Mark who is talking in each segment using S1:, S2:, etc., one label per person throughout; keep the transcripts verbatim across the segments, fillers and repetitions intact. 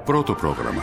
S1: πρώτο πρόγραμμα.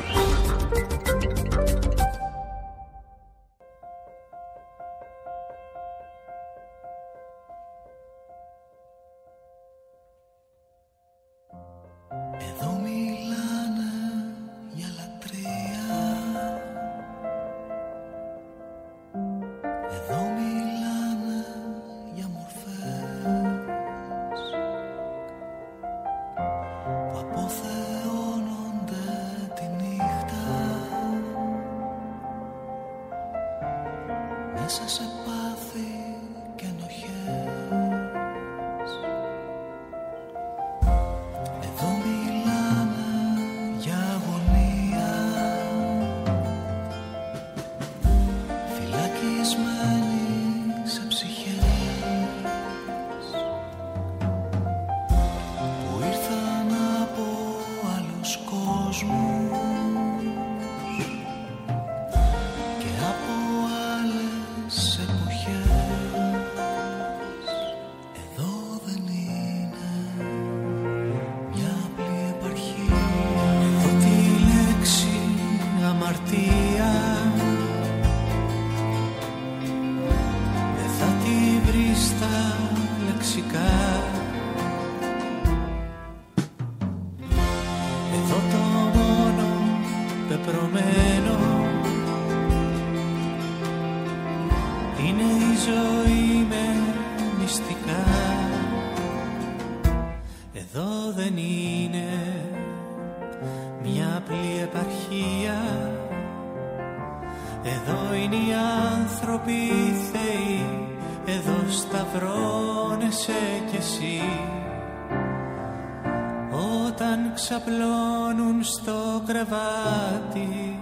S2: Ξαπλώνουν στο κρεβάτι,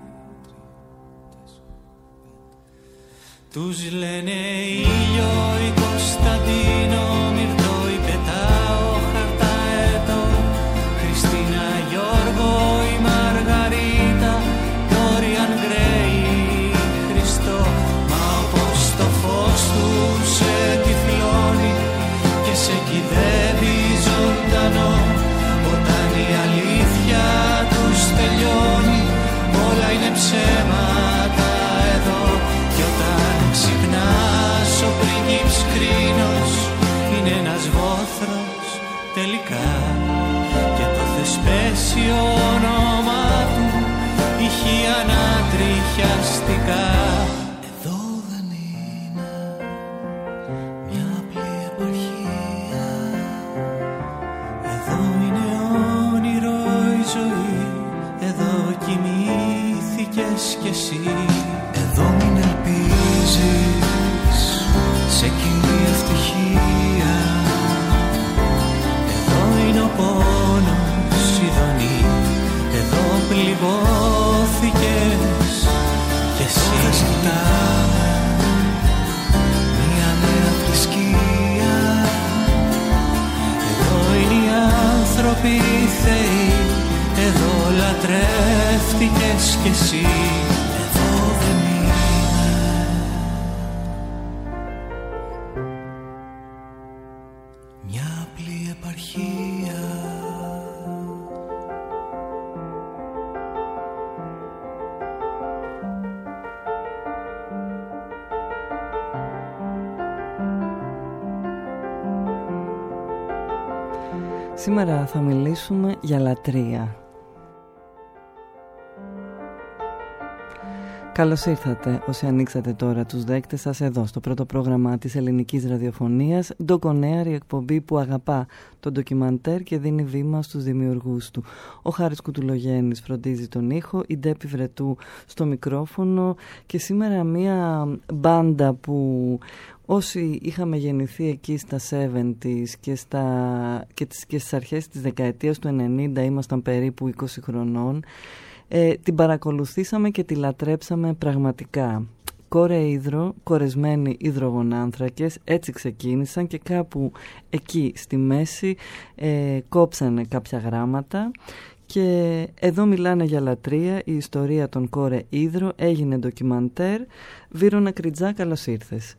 S2: τους λένε ήλιο η Κωνσταντίνο, Μυρτώ η Πετάω, Χαρταέτο, Χριστίνα Γιώργο η Μαργαρίτα, Dorian Gray Χριστό. Μα όπως το φως του σε τυφλώνει και σε κυδεύει ζωντανό, όταν η αλήθεια τους τελειώνει, όλα είναι ψέματα εδώ. Κι όταν ξυπνάς ο πρίγκιπς Κρίνος είναι ένας βόθρος τελικά, και το θεσπέσιο όνομα του ηχεί ανατριχιαστικά. Εδώ δεν είναι μια απλή επαρχία, εδώ είναι όνειρο η ζωή, εδώ κοιμήθηκες κι εσύ. Εδώ μην ελπίζεις σε κοινή ευτυχία, εδώ είναι ο πόνος η δονή, εδώ πληγώθηκες κι εσύ. Θα ζητάμε μια νέα θρησκεία, εδώ είναι οι άνθρωποι οι θεοί, εδώ λατρεύτηκες κι εσύ. Εδώ δεν είναι μια απλή επαρχία.
S3: Σήμερα θα μιλήσουμε για λατρεία. Καλώς ήρθατε όσοι ανοίξατε τώρα τους δέκτες σας εδώ στο πρώτο πρόγραμμα της ελληνικής ραδιοφωνίας, Ντοκονέαρ, η εκπομπή που αγαπά το ντοκιμαντέρ και δίνει βήμα στους δημιουργούς του. Ο Χάρης Κουτουλογέννης φροντίζει τον ήχο, η Ντέπη Βρετού στο μικρόφωνο, και σήμερα μία μπάντα που όσοι είχαμε γεννηθεί εκεί στα εβδομήντα και, στα, και, τις, και στις αρχές της δεκαετίας του ενενήντα ήμασταν περίπου είκοσι χρονών, ε, την παρακολουθήσαμε και τη λατρέψαμε πραγματικά. Κόρε Ίδρο, κορεσμένοι υδρογονάνθρακες, έτσι ξεκίνησαν και κάπου εκεί στη μέση ε, κόψανε κάποια γράμματα. Και εδώ μιλάνε για λατρεία, η ιστορία των Κόρε Ίδρο, έγινε ντοκιμαντέρ. Βύρωνα Κριτζά, καλώς ήρθες.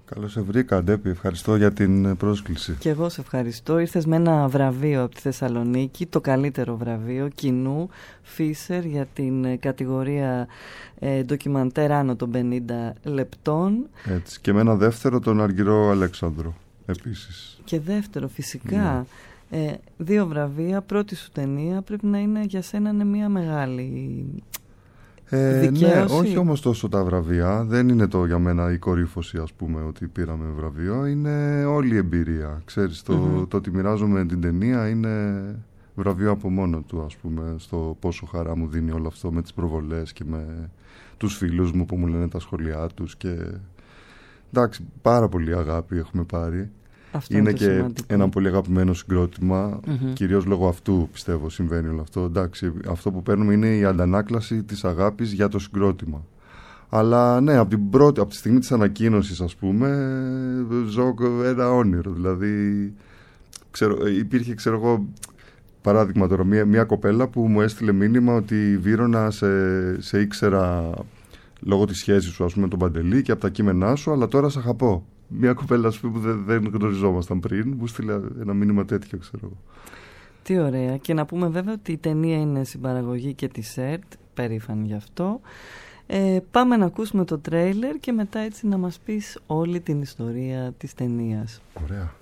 S1: Καλώς σε βρήκα, Ντέπη. Ευχαριστώ για την πρόσκληση.
S3: Και εγώ σε ευχαριστώ. Ήρθες με ένα βραβείο από τη Θεσσαλονίκη, το καλύτερο βραβείο κοινού Φίσερ για την κατηγορία ε, ντοκιμαντέρ άνω των πενήντα λεπτών.
S1: Έτσι. Και με ένα δεύτερο, τον Αργυρό Αλέξανδρο επίσης.
S3: Και δεύτερο φυσικά. Ναι. Ε, δύο βραβεία, πρώτη σου ταινία πρέπει να είναι για σένα είναι μια μεγάλη...
S1: Ε, ναι, όχι όμως τόσο τα βραβεία. Δεν είναι το για μένα η κορύφωση, ας πούμε, ότι πήραμε βραβείο. Είναι όλη η εμπειρία. Ξέρεις, το, mm-hmm. το ότι μοιράζομαι την ταινία είναι βραβείο από μόνο του, ας πούμε, στο πόσο χαρά μου δίνει όλο αυτό με τις προβολές και με τους φίλους μου που μου λένε τα σχόλιά τους. Και εντάξει, πάρα πολύ αγάπη έχουμε πάρει. Αυτό είναι, είναι και σημαντικό. Ένα πολύ αγαπημένο συγκρότημα, mm-hmm. κυρίως λόγω αυτού πιστεύω συμβαίνει όλο αυτό. Εντάξει, αυτό που παίρνουμε είναι η αντανάκλαση της αγάπης για το συγκρότημα. Αλλά ναι, από την πρώτη, από τη στιγμή της ανακοίνωσης, ας πούμε, ζω ένα όνειρο. Δηλαδή, ξέρω, υπήρχε, ξέρω εγώ, παράδειγμα τώρα, μια, μια κοπέλα που μου έστειλε μήνυμα ότι Βύρωνα σε, σε ήξερα λόγω της σχέσης σου, ας πούμε, τον Παντελή και από τα κείμενά σου, αλλά τώρα σε αγαπώ. Μια κοπέλα, ας πούμε, που δεν, δεν γνωριζόμασταν πριν, μου στείλε ένα μήνυμα τέτοιο, ξέρω εγώ.
S3: Τι ωραία. Και να πούμε βέβαια ότι η ταινία είναι συμπαραγωγή και της ΕΡΤ, περήφανη γι' αυτό. Ε, πάμε να ακούσουμε το τρέιλερ και μετά έτσι να μας πεις όλη την ιστορία της ταινίας.
S1: Ωραία.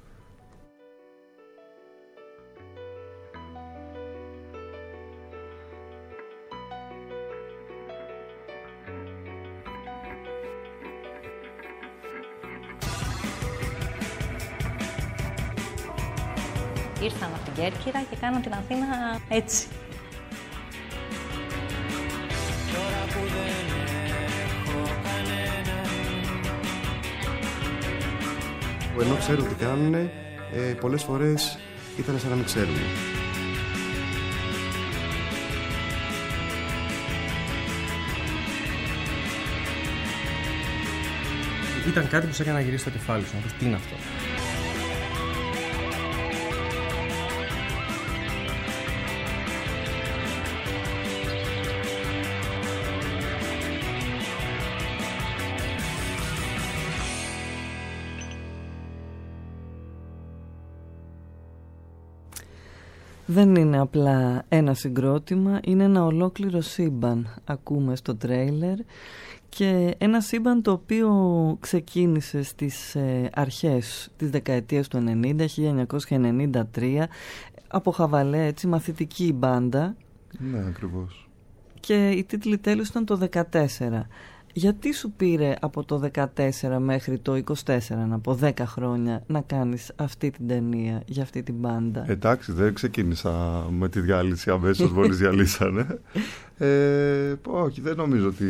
S4: Ήρθαν από την Κέρκυρα και κάναν την Αθήνα έτσι.
S2: Τώρα που δεν έχω κανέναν.
S5: Ενώ ξέρουν τι κάνουν, ε, πολλές φορές ήταν σαν να μην ξέρουν.
S6: Ήταν κάτι που σε έκανε να γυρίσει το κεφάλι σου, να πεις τι είναι αυτό.
S3: Δεν είναι απλά ένα συγκρότημα, είναι ένα ολόκληρο σύμπαν, ακούμε στο τρέιλερ, και ένα σύμπαν το οποίο ξεκίνησε στις ε, αρχές της δεκαετίας του ενενήντα, χίλια εννιακόσια ενενήντα τρία, από χαβαλέ, έτσι, μαθητική μπάντα.
S1: Ναι, ακριβώς.
S3: Και οι τίτλοι τέλους ήταν το δεκατέσσερα. Γιατί σου πήρε από το δεκατέσσερα μέχρι το είκοσι τέσσερα, να πω δέκα χρόνια, να κάνεις αυτή την ταινία για αυτή την μπάντα?
S1: Εντάξει, δεν ξεκίνησα με τη διάλυση αμέσως μόλις διαλύσανε. Ε, όχι, δεν νομίζω ότι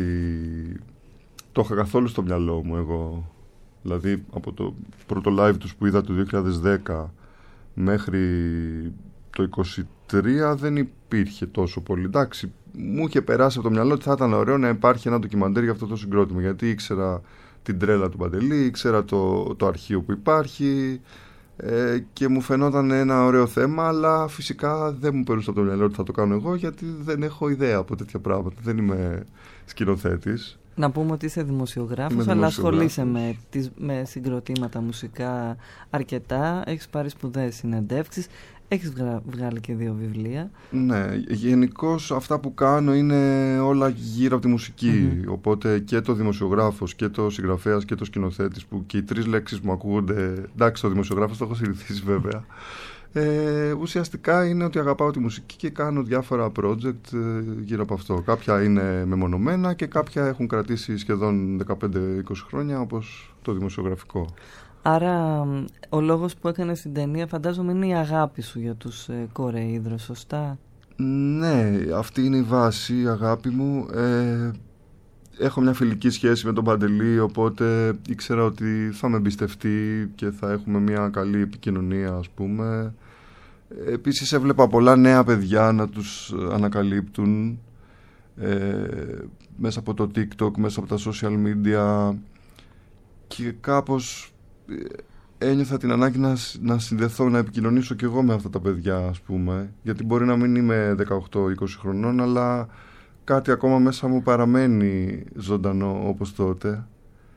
S1: το είχα καθόλου στο μυαλό μου εγώ. Δηλαδή από το πρώτο live τους που είδα το δύο χιλιάδες δέκα μέχρι το είκοσι τρία δεν υπήρχε τόσο πολύ. Εντάξει, μου είχε περάσει από το μυαλό ότι θα ήταν ωραίο να υπάρχει ένα ντοκιμαντέρ για αυτό το συγκρότημα, γιατί ήξερα την τρέλα του Παντελή, ήξερα το, το αρχείο που υπάρχει ε, και μου φαινόταν ένα ωραίο θέμα, αλλά φυσικά δεν μου περούσε από το μυαλό ότι θα το κάνω εγώ, γιατί δεν έχω ιδέα από τέτοια πράγματα, δεν είμαι σκηνοθέτης.
S3: Να πούμε ότι είσαι δημοσιογράφος, αλλά ασχολείσαι με, με συγκροτήματα μουσικά αρκετά, έχεις πάρει σπουδαίες συνεντεύξεις, έχεις βγάλει και δύο βιβλία.
S1: Ναι, γενικώς αυτά που κάνω είναι όλα γύρω από τη μουσική. Mm-hmm. Οπότε και το δημοσιογράφος και το συγγραφέας και το σκηνοθέτης, που και οι τρεις λέξεις μου ακούγονται. Εντάξει, το δημοσιογράφος το έχω συνηθίσει βέβαια. Ε, ουσιαστικά είναι ότι αγαπάω τη μουσική και κάνω διάφορα project γύρω από αυτό. Κάποια είναι μεμονωμένα και κάποια έχουν κρατήσει σχεδόν δεκαπέντε με είκοσι χρόνια, όπως το δημοσιογραφικό.
S3: Άρα ο λόγος που έκανες την ταινία φαντάζομαι είναι η αγάπη σου για τους ε, κορεΐδρους, σωστά?
S1: Ναι, αυτή είναι η βάση, η αγάπη μου. Ε, έχω μια φιλική σχέση με τον Παντελή, οπότε ήξερα ότι θα με εμπιστευτεί και θα έχουμε μια καλή επικοινωνία, ας πούμε. Επίσης έβλεπα πολλά νέα παιδιά να τους ανακαλύπτουν ε, μέσα από το TikTok, μέσα από τα social media, και κάπως ένιωθα την ανάγκη να, να συνδεθώ, να επικοινωνήσω κι εγώ με αυτά τα παιδιά, ας πούμε, γιατί μπορεί να μην είμαι δεκαοκτώ είκοσι χρονών, αλλά κάτι ακόμα μέσα μου παραμένει ζωντανό όπως τότε,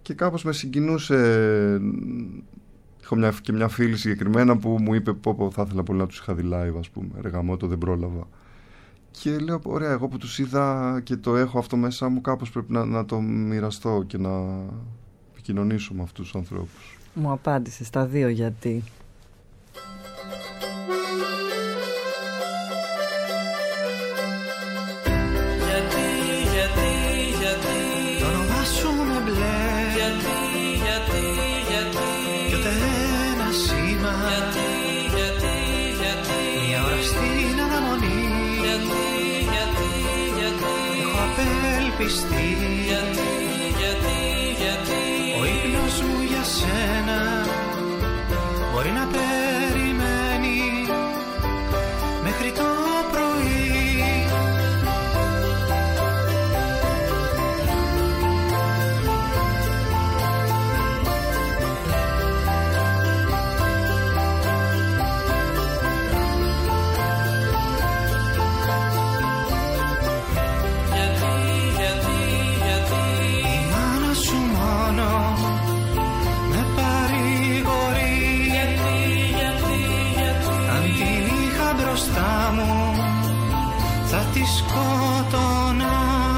S1: και κάπως με συγκινούσε. Έχω μια, και μια φίλη συγκεκριμένα που μου είπε πω, πω θα ήθελα πολύ να τους είχα δει live, ας πούμε, ρε γαμώτο, δεν πρόλαβα. Και λέω, ωραία, εγώ που τους είδα και το έχω αυτό μέσα μου, κάπως πρέπει να, να το μοιραστώ και να επικοινωνήσω με αυτούς τους ανθρώπους.
S3: Μου απάντησε στα δύο γιατί.
S2: Γιατί, γιατί, γιατί ο ύπνος μου για σένα μπορεί να περιμένει μέχρι το πρωί. Θα τη σκότωνα.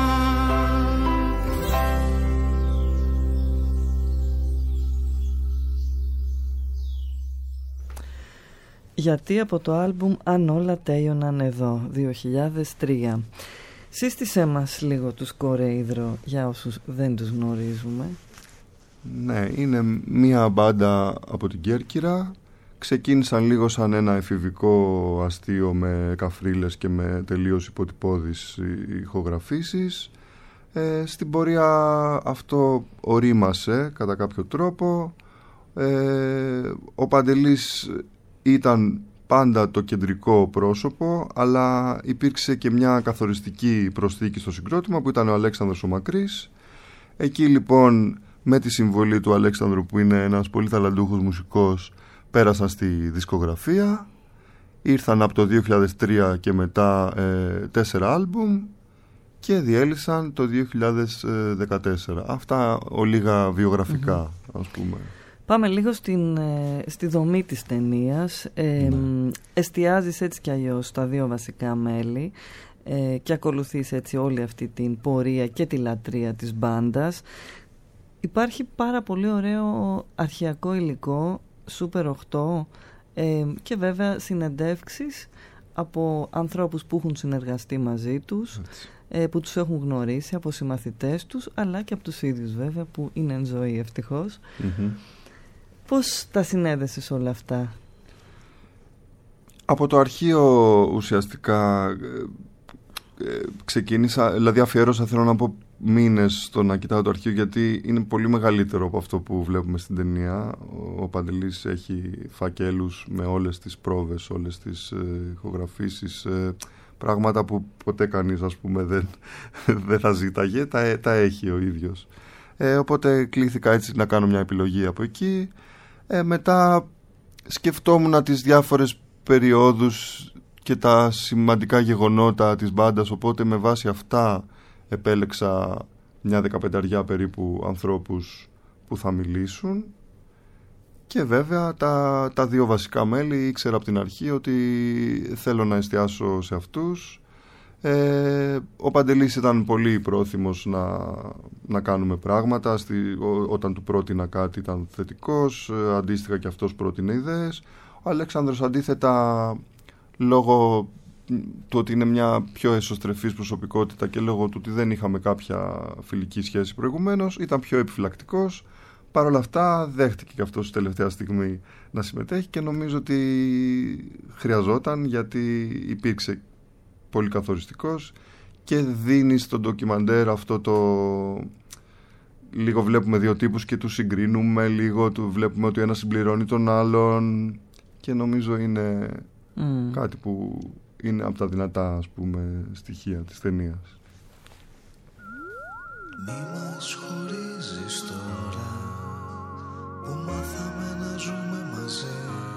S3: Γιατί από το άλμπουμ «Αν όλα τέλειωναν εδώ» δύο χιλιάδες τρία. Σύστησέ μας λίγο τους Κορέιδρο για όσους δεν τους γνωρίζουμε.
S1: Ναι, είναι μία μπάντα από την Κέρκυρα. Ξεκίνησαν λίγο σαν ένα εφηβικό αστείο με καφρίλες και με τελείως υποτυπώδεις ηχογραφήσεις. Ε, στην πορεία αυτό ορίμασε κατά κάποιο τρόπο. Ε, ο Παντελής ήταν πάντα το κεντρικό πρόσωπο, αλλά υπήρξε και μια καθοριστική προσθήκη στο συγκρότημα που ήταν ο Αλέξανδρος ο Μακρύς. Εκεί λοιπόν με τη συμβολή του Αλέξανδρου, που είναι ένας πολύ ταλαντούχος μουσικός, πέρασαν στη δισκογραφία, ήρθαν από το δύο χιλιάδες τρία και μετά ε, τέσσερα άλμπουμ και διέλυσαν το δύο χιλιάδες δεκατέσσερα. Αυτά ολίγα βιογραφικά, mm-hmm. ας πούμε.
S3: Πάμε λίγο στην, ε, στη δομή της ταινίας. Ε, mm. Εστιάζεις έτσι κι αλλιώς στα δύο βασικά μέλη ε, και ακολουθείς έτσι όλη αυτή την πορεία και τη λατρεία της μπάντας. Υπάρχει πάρα πολύ ωραίο αρχαιακό υλικό, Super οκτώ, ε, και βέβαια συνεντεύξεις από ανθρώπους που έχουν συνεργαστεί μαζί τους, ε, που τους έχουν γνωρίσει, από συμμαθητές τους, αλλά και από τους ίδιους βέβαια, που είναι εν ζωή ευτυχώς. Mm-hmm. Πώς τα συνέδεσες όλα αυτά?
S1: Από το αρχείο ουσιαστικά ε, ε, ξεκίνησα, δηλαδή αφιέρωσα, θέλω να πω, μήνες στο να κοιτάω το αρχείο, γιατί είναι πολύ μεγαλύτερο από αυτό που βλέπουμε στην ταινία. Ο Παντελής έχει φακέλους με όλες τις πρόβες, όλες τις ε, ηχογραφήσεις, ε, πράγματα που ποτέ κανείς, ας πούμε, δεν, δεν θα ζήταγε, τα, τα έχει ο ίδιος. Ε, οπότε κλήθηκα έτσι να κάνω μια επιλογή από εκεί. Ε, μετά σκεφτόμουν τις διάφορες περιόδους και τα σημαντικά γεγονότα της μπάντας, οπότε με βάση αυτά επέλεξα μια δεκαπενταριά περίπου ανθρώπους που θα μιλήσουν, και βέβαια τα, τα δύο βασικά μέλη ήξερα από την αρχή ότι θέλω να εστιάσω σε αυτούς. Ε, ο Παντελής ήταν πολύ πρόθυμος να, να κάνουμε πράγματα. Στη, ό, όταν του πρότεινα κάτι ήταν θετικός, ε, αντίστοιχα και αυτός πρότεινε ιδέες. Ο Αλέξανδρος αντίθετα, λόγω του ότι είναι μια πιο εσωστρεφής προσωπικότητα και λόγω του ότι δεν είχαμε κάποια φιλική σχέση προηγουμένως, ήταν πιο επιφυλακτικός. Παρ' όλα αυτά δέχτηκε και αυτός τελευταία στιγμή να συμμετέχει, και νομίζω ότι χρειαζόταν, γιατί υπήρξε πολύ καθοριστικός και δίνει στο ντοκιμαντέρ αυτό το... Λίγο βλέπουμε δύο τύπους και τους συγκρίνουμε, λίγο του βλέπουμε ότι ένας συμπληρώνει τον άλλον, και νομίζω είναι mm. κάτι που είναι από τα δυνατά, ας πούμε, στοιχεία της ταινίας.
S2: Μη μας χωρίζεις τώρα που μάθαμε να ζούμε μαζί,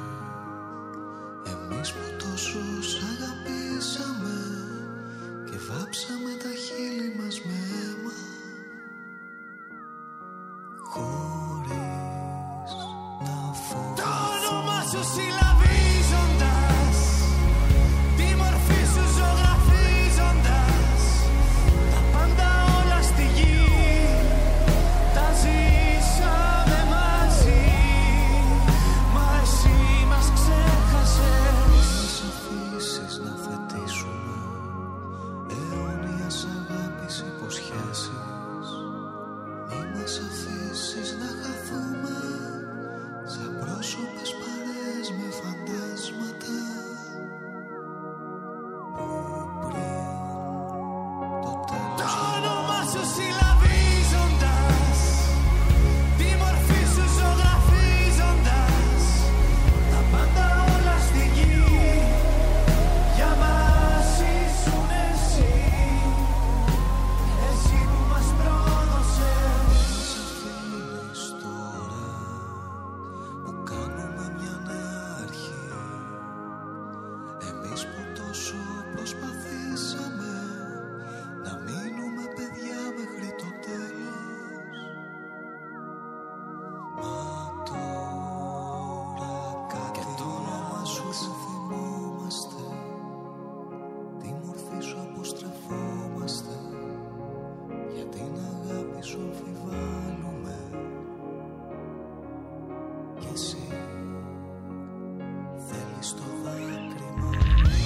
S2: εμείς που τόσο σ' αγαπήσαμε και βάψαμε τα χείλη μας με αίμα. συλλαβίζοντας, τη μορφή σου ζωγραφίζοντας, τα πάντα όλα στη γη τα ζήσαμε μαζί. Μα εσύ μας ξέχασες. Μας αφήσεις να θετήσουμε αιώνιας αγάπης υποσχέσεις. Μη μας αφήσεις να χαθούμε σε πρόσωπες παρέες με φαντάσματα που πριν το τέλος. Το όνομα σου συλλαβίζοντας, τη μορφή σου ζωγραφίζοντας, τα πάντα όλα στη γη για μας ήσουν εσύ. Εσύ που μας πρόδωσες. Μας αφήνεις τώρα που κάνουμε μια νέα αρχή, εμείς που τόσο προσπαθήσαμε να μείνουμε παιδιά μέχρι το τέλος. Μα τώρα κάτι και το όνομα σου θυμόμαστε, τη μορφή σου αποστρεφόμαστε, για την αγάπη σου αμφιβάλλουμε. Κι εσύ θέλεις το δάκρυ μας.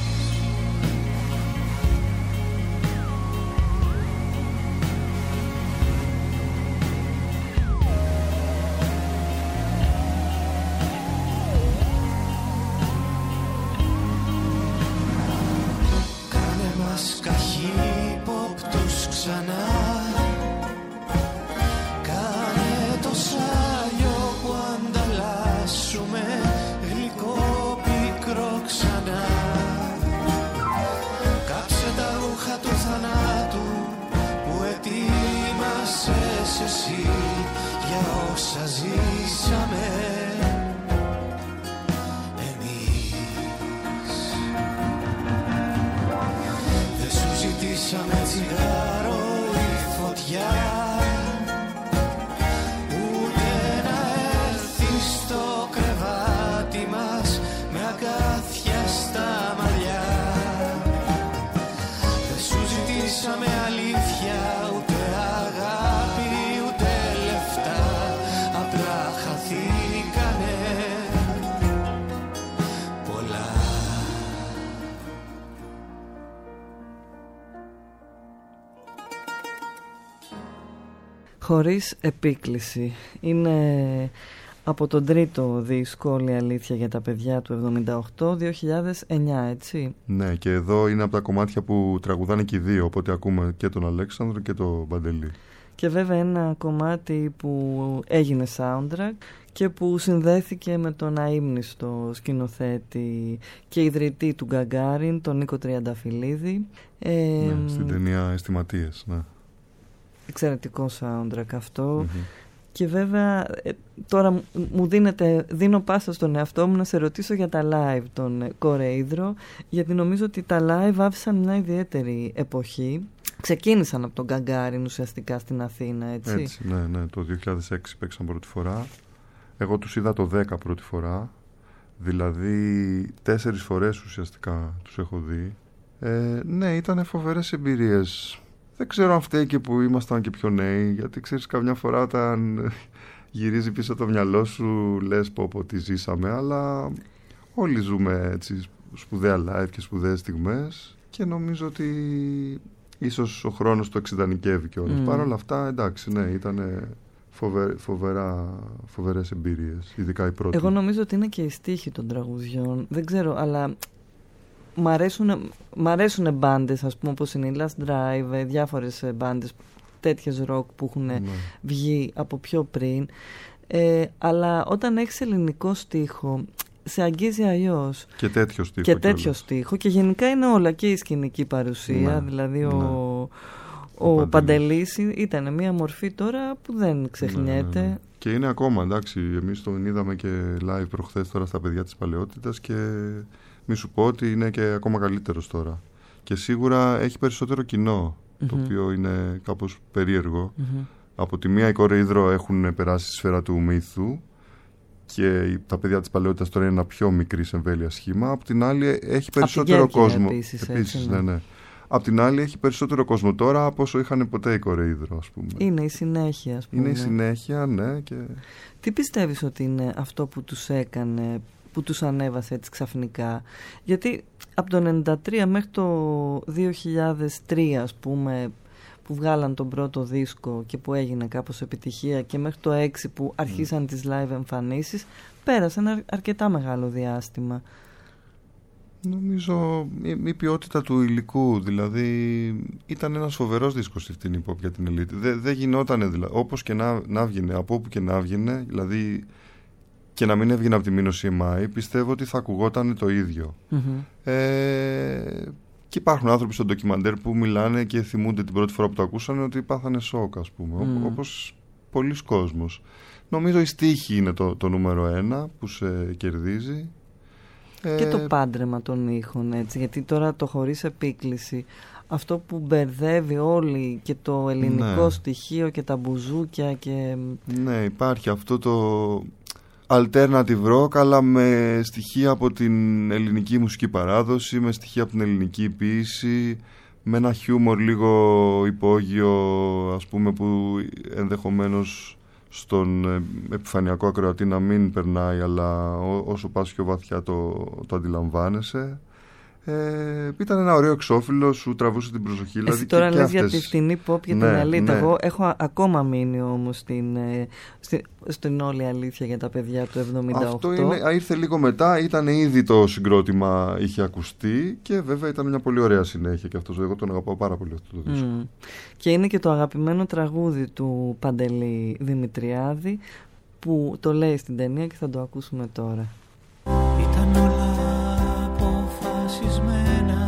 S2: Κάνε μας καχύποπτους ξανά. Κάνε το σάλιο που ανταλλάσσουμε γλυκό πικρό ξανά. Κάψε τα ρούχα του θανάτου που ετοίμασες εσύ για όσα ζήσαμε εμείς. Δεν σου ζητήσαμε τσιγάρο ή φωτιά, ούτε να έρθεις στο κρεβάτι μας με αγκάθια στα μαλλιά. Δεν σου ζητήσαμε αλήθεια, ούτε αγάπη, ούτε λεφτά, απλά χαθήκανε πολλά.
S3: Χωρίς επίκληση. Είναι από τον τρίτο δίσκο «Όλη η αλήθεια για τα παιδιά» του εβδομήντα οκτώ δύο χιλιάδες εννιά, έτσι.
S1: Ναι, και εδώ είναι από τα κομμάτια που τραγουδάνε και οι δύο, οπότε ακούμε και τον Αλέξανδρο και τον Παντελή.
S3: Και βέβαια ένα κομμάτι που έγινε soundtrack και που συνδέθηκε με τον αείμνηστο σκηνοθέτη και ιδρυτή του Γκαγκάριν, τον Νίκο Τριανταφυλλίδη. Ε,
S1: ναι, στην ταινία Αισθηματίες, ναι.
S3: Εξαιρετικό soundtrack αυτό.
S1: Mm-hmm.
S3: Και βέβαια ε, τώρα μου δίνεται, δίνω πάσα στον εαυτό μου να σε ρωτήσω για τα live των Κορεΐδρο, γιατί νομίζω ότι τα live άφησαν μια ιδιαίτερη εποχή. Ξεκίνησαν από τον Γκαγκάριν ουσιαστικά στην Αθήνα, έτσι.
S1: Έτσι, ναι, ναι. Το δύο χιλιάδες έξι παίξαν πρώτη φορά. Εγώ τους είδα το δέκα πρώτη φορά. Δηλαδή τέσσερις φορές ουσιαστικά τους έχω δει. Ε, ναι, ήταν φοβερές εμπειρίες. Δεν ξέρω αν φταίει και που ήμασταν και πιο νέοι, γιατί ξέρεις, καμιά φορά όταν γυρίζει πίσω το μυαλό σου λες πω πω τι ζήσαμε, αλλά όλοι ζούμε έτσι σπουδαία live και σπουδαίες στιγμές και νομίζω ότι ίσως ο χρόνος το εξειδανικεύει κιόλας. Mm. Παρ' όλα αυτά, εντάξει, ναι, ήταν φοβε, φοβερά, φοβερές εμπειρίες, ειδικά η πρώτη.
S3: Εγώ νομίζω ότι είναι και η στίχη των τραγουδιών, δεν ξέρω, αλλά μ' αρέσουν, μ' αρέσουν μπάντες, ας πούμε, όπως είναι η Last Drive, διάφορες μπάντες τέτοιες rock που έχουν ναι. βγει από πιο πριν, ε, αλλά όταν έχεις ελληνικό στίχο σε αγγίζει αλλιώς.
S1: Και τέτοιο στίχο.
S3: Και τέτοιο στίχο. Και γενικά είναι όλα, και η σκηνική παρουσία. Ναι, δηλαδή ναι. ο, ο, ο Παντελής ήταν μια μορφή τώρα που δεν ξεχνιέται. Ναι, ναι, ναι.
S1: Και είναι ακόμα, εντάξει, εμείς τον είδαμε και live προχθές τώρα στα παιδιά της παλαιότητας και μη σου πω ότι είναι και ακόμα καλύτερος τώρα. Και σίγουρα έχει περισσότερο κοινό, mm-hmm. το οποίο είναι κάπως περίεργο. Mm-hmm. Από τη μία οι Κορεΐδρο έχουν περάσει στη σφαίρα του μύθου και τα παιδιά της παλαιότητας τώρα είναι ένα πιο μικρής εμβέλειας σχήμα. Απ' την άλλη έχει περισσότερο
S3: Απ' την
S1: κόσμο.
S3: Επίσης,
S1: επίσης,
S3: έτσι,
S1: ναι, ναι. Απ' την άλλη έχει περισσότερο κόσμο τώρα από όσο είχαν ποτέ οι Κορεΐδρο, ας πούμε.
S3: Είναι η συνέχεια, ας πούμε.
S1: Είναι η συνέχεια, ναι. Και...
S3: Τι πιστεύεις ότι είναι αυτό που τους έκανε, που τους ανέβασε έτσι ξαφνικά? Γιατί από το ενενήντα τρία μέχρι το δύο χιλιάδες τρία, ας πούμε, που βγάλαν τον πρώτο δίσκο και που έγινε κάπως επιτυχία, και μέχρι το έξι που αρχίσαν mm. τις live εμφανίσεις, πέρασε ένα αρκετά μεγάλο διάστημα.
S1: Νομίζω η, η ποιότητα του υλικού, δηλαδή ήταν ένας φοβερός δίσκος στη φτηνή pop για την ελίτ. Δεν δε γινότανε, δηλαδή, όπως και να, να βγαινε, από όπου και να βγαινε, δηλαδή και να μην έβγαινε από τη Μήνο σι εμ άι, πιστεύω ότι θα ακουγόταν το ίδιο. Mm-hmm. Ε, και υπάρχουν άνθρωποι στο ντοκιμαντέρ που μιλάνε και θυμούνται την πρώτη φορά που το ακούσαν ότι πάθανε σοκ, ας πούμε, mm. όπως πολλοί κόσμος. Νομίζω η στίχη είναι το, το νούμερο ένα που σε κερδίζει.
S3: Και το πάντρεμα των ήχων, έτσι, γιατί τώρα το χωρίς επίκληση, αυτό που μπερδεύει όλοι, και το ελληνικό ναι. στοιχείο και τα μπουζούκια και...
S1: Ναι, υπάρχει αυτό το alternative rock, αλλά με στοιχεία από την ελληνική μουσική παράδοση, με στοιχεία από την ελληνική ποίηση, με ένα χιούμορ λίγο υπόγειο, ας πούμε, που ενδεχομένως στον επιφανειακό ακροατή να μην περνάει, αλλά ό, όσο πας πιο βαθιά το, το αντιλαμβάνεσαι. Ε, ήταν ένα ωραίο εξώφυλλο, σου τραβούσε την προσοχή.
S3: Εσύ
S1: δηλαδή,
S3: τώρα
S1: και,
S3: λες
S1: και
S3: για τη φτηνή pop και
S1: ναι,
S3: την αλήθεια.
S1: ναι.
S3: Εγώ έχω ακόμα μείνει όμως στην, στην, στην όλη αλήθεια για τα παιδιά του εβδομήντα οκτώ.
S1: Αυτό είναι, ήρθε λίγο μετά, ήταν ήδη το συγκρότημα, είχε ακουστεί, και βέβαια ήταν μια πολύ ωραία συνέχεια και αυτός. Εγώ τον αγαπάω πάρα πολύ αυτό το δίσκο. Mm.
S3: Και είναι και το αγαπημένο τραγούδι του Παντελή Δημητριάδη, που το λέει στην ταινία και θα το ακούσουμε τώρα.
S2: Ήταν όλα αποφασισμένα,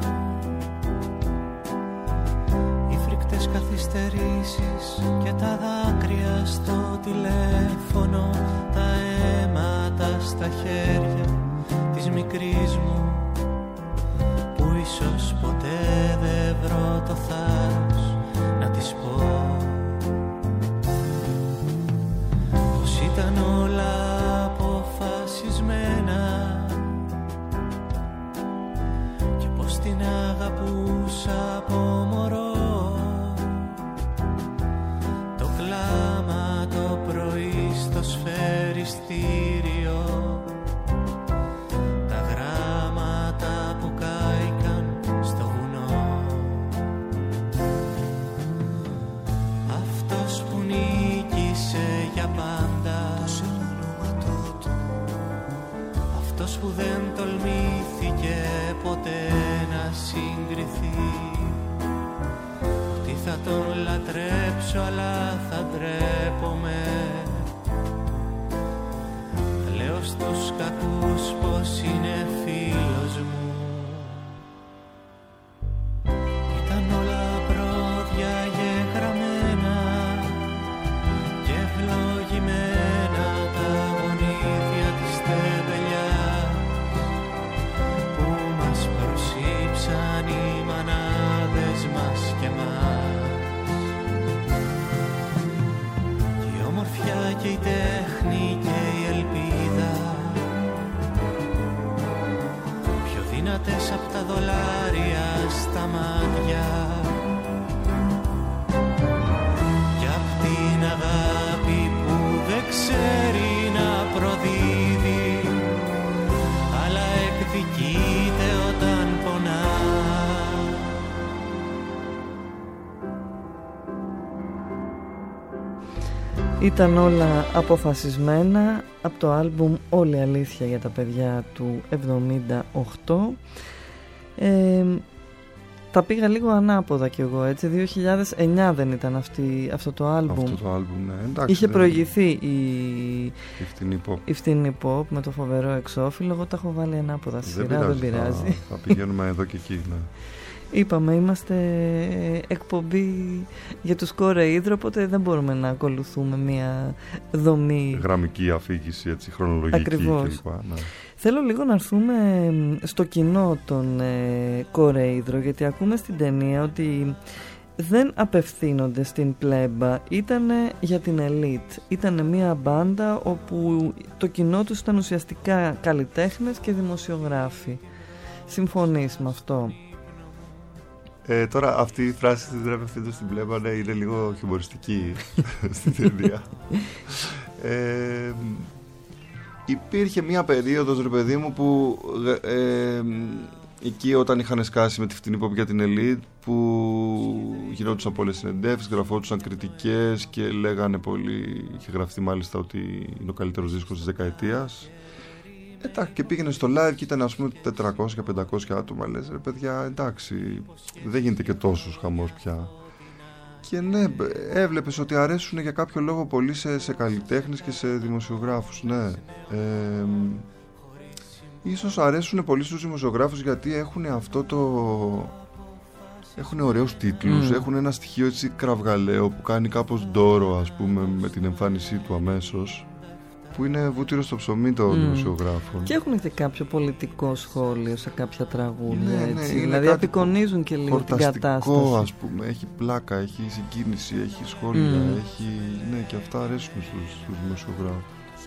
S2: οι φρικτές καθυστερήσεις και τα δάκρυα στο τηλέφωνο, τα αίματα στα χέρια της μικρής μου, που ίσως ποτέ δεν βρω το θάρρος να της πω πως ήταν όλα αποφασισμένα και πως την αγαπούσα από μωρό. Το κλάμα το πρωί στο σφαιριστήριο, τα γράμματα που κάηκαν στο βουνό. Αυτός που νίκησε για πάντα, αυτός που δεν τολμήθηκε ποτέ να συγκριθεί, ότι θα τον λατρέψω αλλά θα ντρέπομαι. Λέω στους κακούς πως είναι φίλος μου. Ήταν όλα πρόδια γεγραμμένα και ευλογημένα τα γονίδια της τεμπελιάς που μας προσήψαν οι μανάδες μας και μας. Και η ομορφιά και η τέχνη και η ελπίδα, πιο δυνατές απ' τα δολάρια στα μάτια, κι απ' την αγάπη που δεν ξέρει να προδίδει, αλλά εκδικείται όταν πονά.
S3: Ήταν όλα αποφασισμένα από το άλμπουμ Όλη Αλήθεια για τα παιδιά του εβδομήντα οκτώ. Ε, τα πήγα λίγο ανάποδα κι εγώ, έτσι. δύο χιλιάδες εννιά δεν ήταν αυτή, αυτό το άλμπουμ?
S1: Αυτό το άλμπουμ, ναι. Εντάξει,
S3: είχε
S1: δεν...
S3: προηγηθεί η...
S1: η φτηνή pop.
S3: Η φτηνή pop με το φοβερό εξώφυλλο. Εγώ τα έχω βάλει ανάποδα στη σειρά, δεν πειράζει.
S1: Θα, θα πηγαίνουμε εδώ και εκεί, ναι.
S3: Είπαμε, είμαστε εκπομπή για τους Κορεΐδρο, οπότε δεν μπορούμε να ακολουθούμε μια δομή
S1: γραμμική αφήγηση, έτσι, χρονολογική.
S3: Ακριβώς.
S1: κλπ. Ναι.
S3: Θέλω λίγο να έρθουμε στο κοινό των ε, Κορεΐδρο, γιατί ακούμε στην ταινία ότι δεν απευθύνονται στην πλέμπα, ήτανε για την ελίτ. Ήτανε μια μπάντα όπου το κοινό τους ήταν ουσιαστικά καλλιτέχνες και δημοσιογράφοι. Συμφωνείς με αυτό?
S1: Ε, τώρα αυτή η φράση της δεν απευθύνεται στην πλέμπα, ναι, είναι λίγο χιουμοριστική στην ταινία. ε, υπήρχε μια περίοδος, ρε παιδί μου, που ε, εκεί όταν είχαν σκάσει με τη φτηνή pop για την ελίτ, που γινόντουσαν πολλές συνεντεύξεις, γραφόντουσαν κριτικές και λέγανε πολύ, είχε γραφτεί μάλιστα ότι είναι ο καλύτερος δίσκος της δεκαετίας. Ε, και πήγαινε στο live και ήταν, ας πούμε, τετρακόσια με πεντακόσια άτομα. Λες, ρε παιδιά, εντάξει, δεν γίνεται και τόσος χαμός πια. Και ναι, έβλεπες ότι αρέσουν για κάποιο λόγο πολύ σε, σε καλλιτέχνες και σε δημοσιογράφους, ναι. Ε, ίσως αρέσουν πολύ στους δημοσιογράφους γιατί έχουν αυτό το... Έχουν ωραίους τίτλους, mm. έχουν ένα στοιχείο έτσι κραυγαλαίο που κάνει κάπως ντόρο, ας πούμε, με την εμφάνισή του αμέσως, που είναι βούτυρο στο ψωμί των mm. δημοσιογράφων.
S3: Και έχουν και κάποιο πολιτικό σχόλιο σε κάποια τραγούδια,
S1: ναι, ναι,
S3: έτσι. Δηλαδή απεικονίζουν και λίγο την κατάσταση.
S1: Ας πούμε, έχει πλάκα, έχει συγκίνηση, έχει σχόλια, mm. έχει... ναι, και αυτά αρέσουν στους, στους δημοσιογράφους.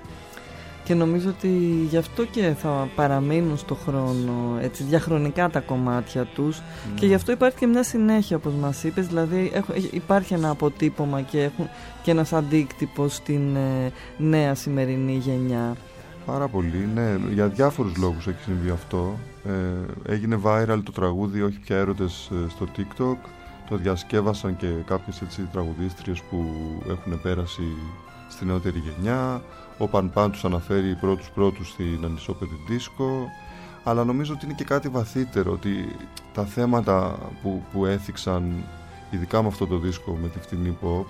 S3: Και νομίζω ότι γι' αυτό και θα παραμείνουν στο χρόνο, έτσι, διαχρονικά τα κομμάτια τους, mm. και γι' αυτό υπάρχει και μια συνέχεια, όπως μας είπες, δηλαδή έχουν, υπάρχει ένα αποτύπωμα και, έχουν, και ένας αντίκτυπος στην ε, νέα σημερινή γενιά.
S1: Πάρα πολύ, ναι, για διάφορους λόγους έχει συμβεί αυτό. Ε, έγινε viral το τραγούδι «Όχι πια έρωτες» στο TikTok, το διασκεύασαν και κάποιες έτσι τραγουδίστριες που έχουν πέρασει στη νεότερη γενιά. Ο Παν Παν τους αναφέρει πρώτους πρώτους στην Ανισόπεδη Δίσκο, αλλά νομίζω ότι είναι και κάτι βαθύτερο, ότι τα θέματα που, που έθιξαν ειδικά με αυτό το δίσκο, με τη φτηνή pop,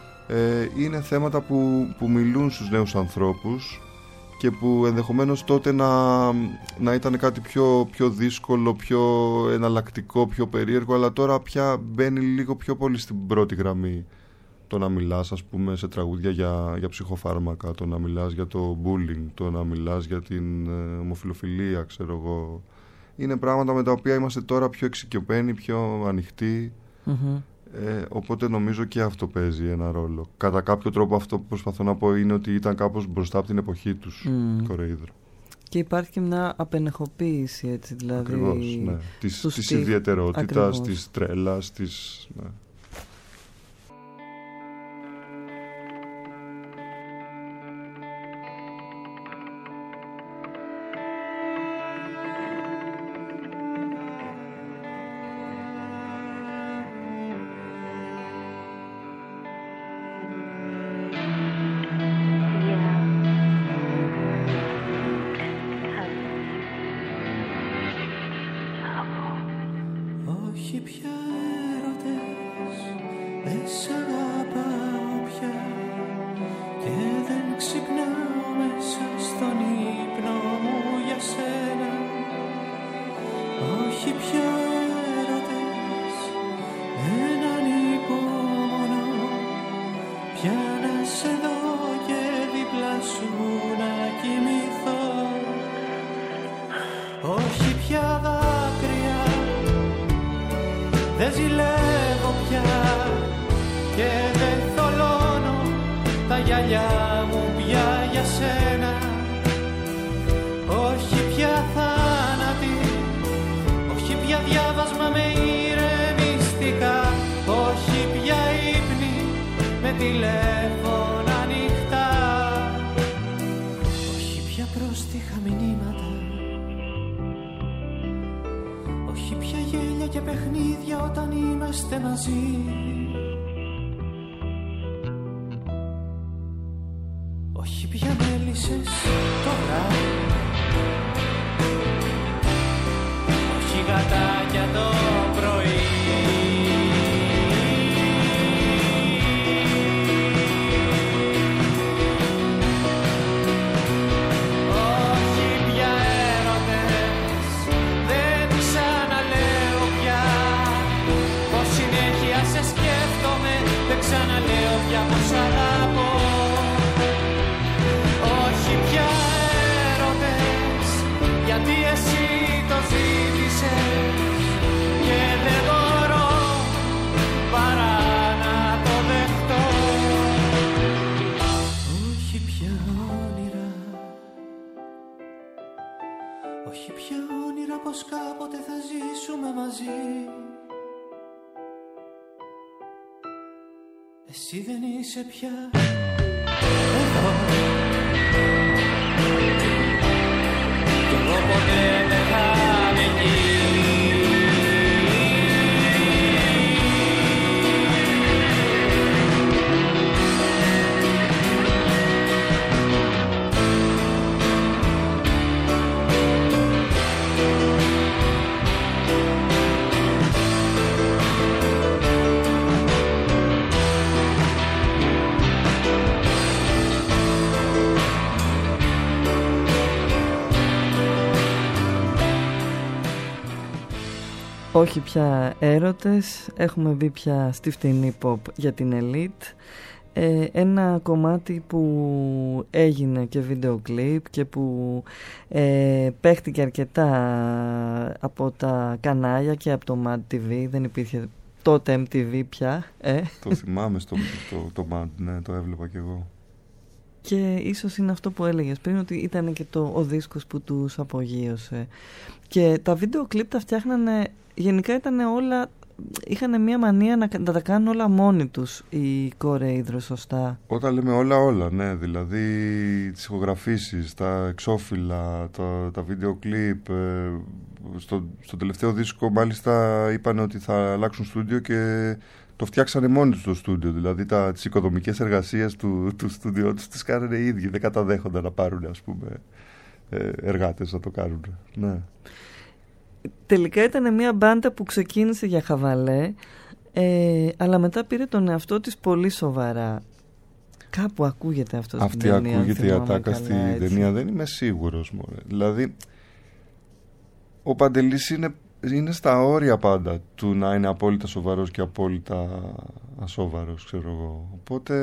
S1: ε, είναι θέματα που, που μιλούν στους νέους ανθρώπους και που ενδεχομένως τότε να, να ήταν κάτι πιο, πιο δύσκολο, πιο εναλλακτικό, πιο περίεργο, αλλά τώρα πια μπαίνει λίγο πιο πολύ στην πρώτη γραμμή. Το να μιλάς, ας πούμε, σε τραγούδια για, για ψυχοφάρμακα, το να μιλάς για το bullying, το να μιλάς για την ε, ομοφιλοφιλία, ξέρω εγώ. Είναι πράγματα με τα οποία είμαστε τώρα πιο εξοικειωμένοι, πιο ανοιχτοί. Mm-hmm. Ε, οπότε νομίζω και αυτό παίζει ένα ρόλο. Κατά κάποιο τρόπο αυτό που προσπαθώ να πω είναι ότι ήταν κάπως μπροστά από την εποχή τους, mm. Κορεΐδρα. Και
S3: υπάρχει και μια απενεχοποίηση, έτσι, δηλαδή.
S1: Ακριβώς, ναι. Της, της ιδιαιτερότητας, της τρέλας, της... Ναι.
S2: Bye. Εσύ δεν είσαι πια εδώ. Κι εγώ ποτέ δεν θα είμαι εκεί.
S3: Όχι πια έρωτες, έχουμε μπει πια στη φτηνή pop για την ελίτ. Ε, ένα κομμάτι που έγινε και βίντεο κλιπ και που ε, παίχτηκε αρκετά από τα κανάλια και από το Mad τι βι. Δεν υπήρχε τότε εμ τι βι πια. Ε.
S1: Το θυμάμαι στο το, το Mad, ναι, το έβλεπα κι εγώ.
S3: Και ίσως είναι αυτό που έλεγες πριν, ότι ήταν και το, ο δίσκος που τους απογείωσε. Και τα βίντεο κλιπ τα φτιάχνανε, γενικά ήταν όλα, είχαν μια μανία να, να τα κάνουν όλα μόνοι τους οι κορέιδροι, σωστά.
S1: Όταν λέμε όλα όλα, ναι, δηλαδή τις ηχογραφήσεις, τα εξώφυλλα, τα, τα βίντεο κλιπ, ε, στο, στο τελευταίο δίσκο μάλιστα είπαν ότι θα αλλάξουν στούντιο και το φτιάξανε μόνοι τους το στούντιο, δηλαδή τα, τις οικοδομικές εργασίες του, του στούντιο τους τις κάνανε οι ίδιοι, δεν καταδέχονταν να πάρουν, ας πούμε, ε, εργάτες να το κάνουν, ναι.
S3: Τελικά ήταν μια μπάντα που ξεκίνησε για χαβαλέ, ε, αλλά μετά πήρε τον εαυτό της πολύ σοβαρά. Κάπου ακούγεται αυτό στην ταινία.
S1: Αυτή ακούγεται η ατάκα στην ταινία, δεν είμαι σίγουρος, μωρέ. Δηλαδή ο Παντελής είναι, είναι στα όρια πάντα του να είναι απόλυτα σοβαρός και απόλυτα ασόβαρος, ξέρω εγώ. Οπότε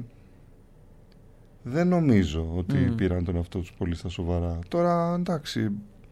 S1: δεν νομίζω ότι mm. πήραν τον εαυτό τους πολύ στα σοβαρά. Τώρα εντάξει,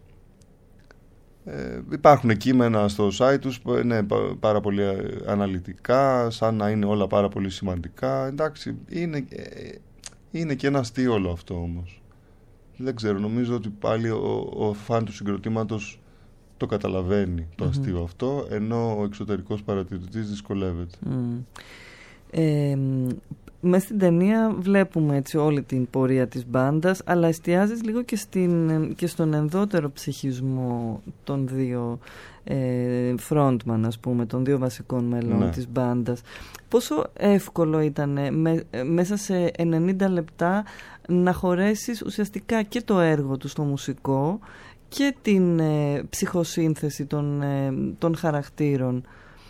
S1: Ε, υπάρχουν κείμενα στο site τους που είναι πάρα πολύ αναλυτικά, σαν να είναι όλα πάρα πολύ σημαντικά. Εντάξει, είναι, είναι και ένα αστείο όλο αυτό όμως. Δεν ξέρω, νομίζω ότι πάλι ο, ο φαν του συγκροτήματος το καταλαβαίνει το mm-hmm. αστείο αυτό, ενώ ο εξωτερικός παρατηρητής δυσκολεύεται.
S3: Mm. Ε, μες στην ταινία βλέπουμε έτσι όλη την πορεία της μπάντας, αλλά εστιάζεις λίγο και, στην, και στον ενδότερο ψυχισμό των δύο ε, frontman, ας πούμε, των δύο βασικών μελών ναι. της μπάντας. Πόσο εύκολο ήταν με, μέσα σε ενενήντα λεπτά να χωρέσεις ουσιαστικά και το έργο του στο μουσικό και την ε, ψυχοσύνθεση των, ε, των χαρακτήρων?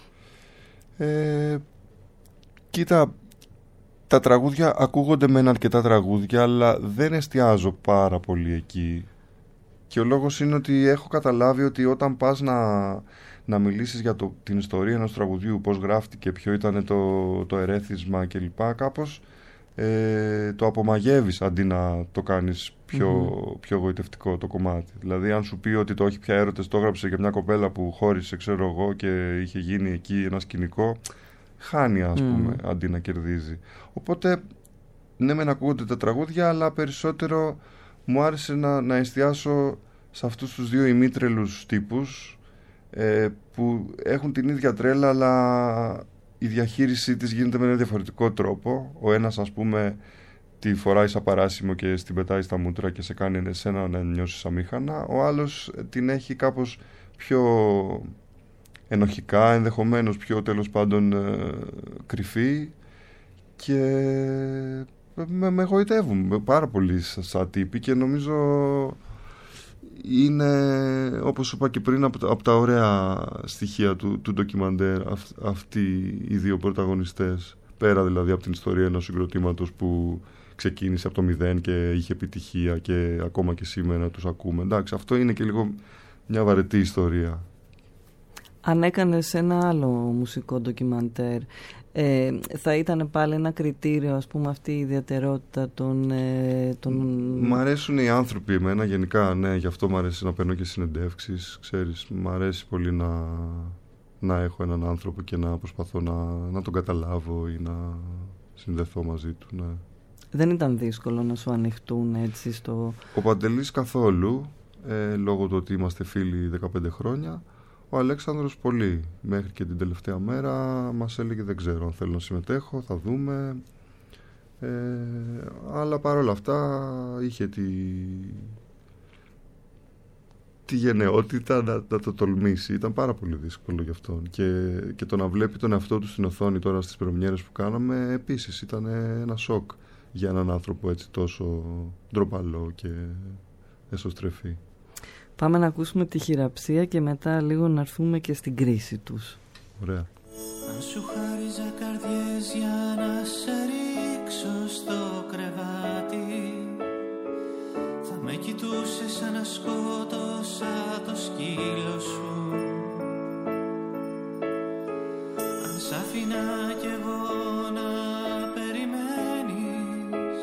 S1: Ε, κοίτα, τα τραγούδια ακούγονται μεν αρκετά τραγούδια, αλλά δεν εστιάζω πάρα πολύ εκεί. Και ο λόγος είναι ότι έχω καταλάβει ότι όταν πας να, να μιλήσεις για το, την ιστορία ενός τραγουδιού, πώς γράφτηκε, ποιο ήταν το, το ερέθισμα κλπ, κάπως ε, το απομαγεύεις αντί να το κάνεις πιο, mm-hmm. πιο γοητευτικό το κομμάτι. Δηλαδή αν σου πει ότι το «Όχι πια έρωτες» το έγραψε για μια κοπέλα που χώρισε, ξέρω εγώ, και είχε γίνει εκεί ένα σκηνικό, χάνει, ας πούμε, mm. αντί να κερδίζει. Οπότε ναι μεν ακούγονται τα τραγούδια, αλλά περισσότερο μου άρεσε να, να εστιάσω σε αυτούς τους δύο ημίτρελους τύπους ε, που έχουν την ίδια τρέλα, αλλά η διαχείρισή της γίνεται με ένα διαφορετικό τρόπο. Ο ένας, ας πούμε, τη φοράει σαν παράσημο και στην πετάει στα μούτρα και σε κάνει εσένα να νιώσεις αμήχανα. Ο άλλος την έχει κάπως πιο ενοχικά, ενδεχομένως πιο τέλος πάντων ε, κρυφή, και με, με γοητεύουν πάρα πολύ σαν τύποι, και νομίζω είναι, όπως είπα και πριν, από, από τα ωραία στοιχεία του, του ντοκιμαντέρ αυ, αυτοί οι δύο πρωταγωνιστές, πέρα δηλαδή από την ιστορία ενός συγκροτήματος που ξεκίνησε από το μηδέν και είχε επιτυχία και ακόμα και σήμερα τους ακούμε. Εντάξει, αυτό είναι και λίγο μια βαρετή ιστορία.
S3: Αν έκανες ένα άλλο μουσικό ντοκιμαντέρ, ε, θα ήταν πάλι ένα κριτήριο, ας πούμε, αυτή η ιδιαιτερότητα των... Ε, των...
S1: Μ' αρέσουν οι άνθρωποι εμένα γενικά, ναι, γι' αυτό μ' αρέσει να παίρνω και συνεντεύξεις, ξέρεις, μ' αρέσει πολύ να, να έχω έναν άνθρωπο και να προσπαθώ να, να τον καταλάβω ή να συνδεθώ μαζί του, ναι.
S3: Δεν ήταν δύσκολο να σου ανοιχτούν έτσι στο...
S1: Ο Παντελής καθόλου, ε, λόγω του ότι είμαστε φίλοι δεκαπέντε χρόνια. Ο Αλέξανδρος πολύ, μέχρι και την τελευταία μέρα μας έλεγε δεν ξέρω αν θέλω να συμμετέχω, θα δούμε. Ε, αλλά παρόλα αυτά είχε τη, τη γενναιότητα να, να το τολμήσει. Ήταν πάρα πολύ δύσκολο γι' αυτόν. Και, και το να βλέπει τον εαυτό του στην οθόνη τώρα στις πρεμιέρες που κάναμε επίσης ήταν ένα σοκ για έναν άνθρωπο έτσι τόσο ντροπαλό και εσωστρεφή.
S3: Πάμε να ακούσουμε τη χειραψία και μετά λίγο να έρθουμε και στην κρίση τους.
S1: Ωραία.
S2: Αν σου χάριζα καρδιές για να σε ρίξω στο κρεβάτι, θα με κοιτούσες σαν να σκότωσα το σκύλο σου. Αν σ' άφηνα κι εγώ να περιμένεις,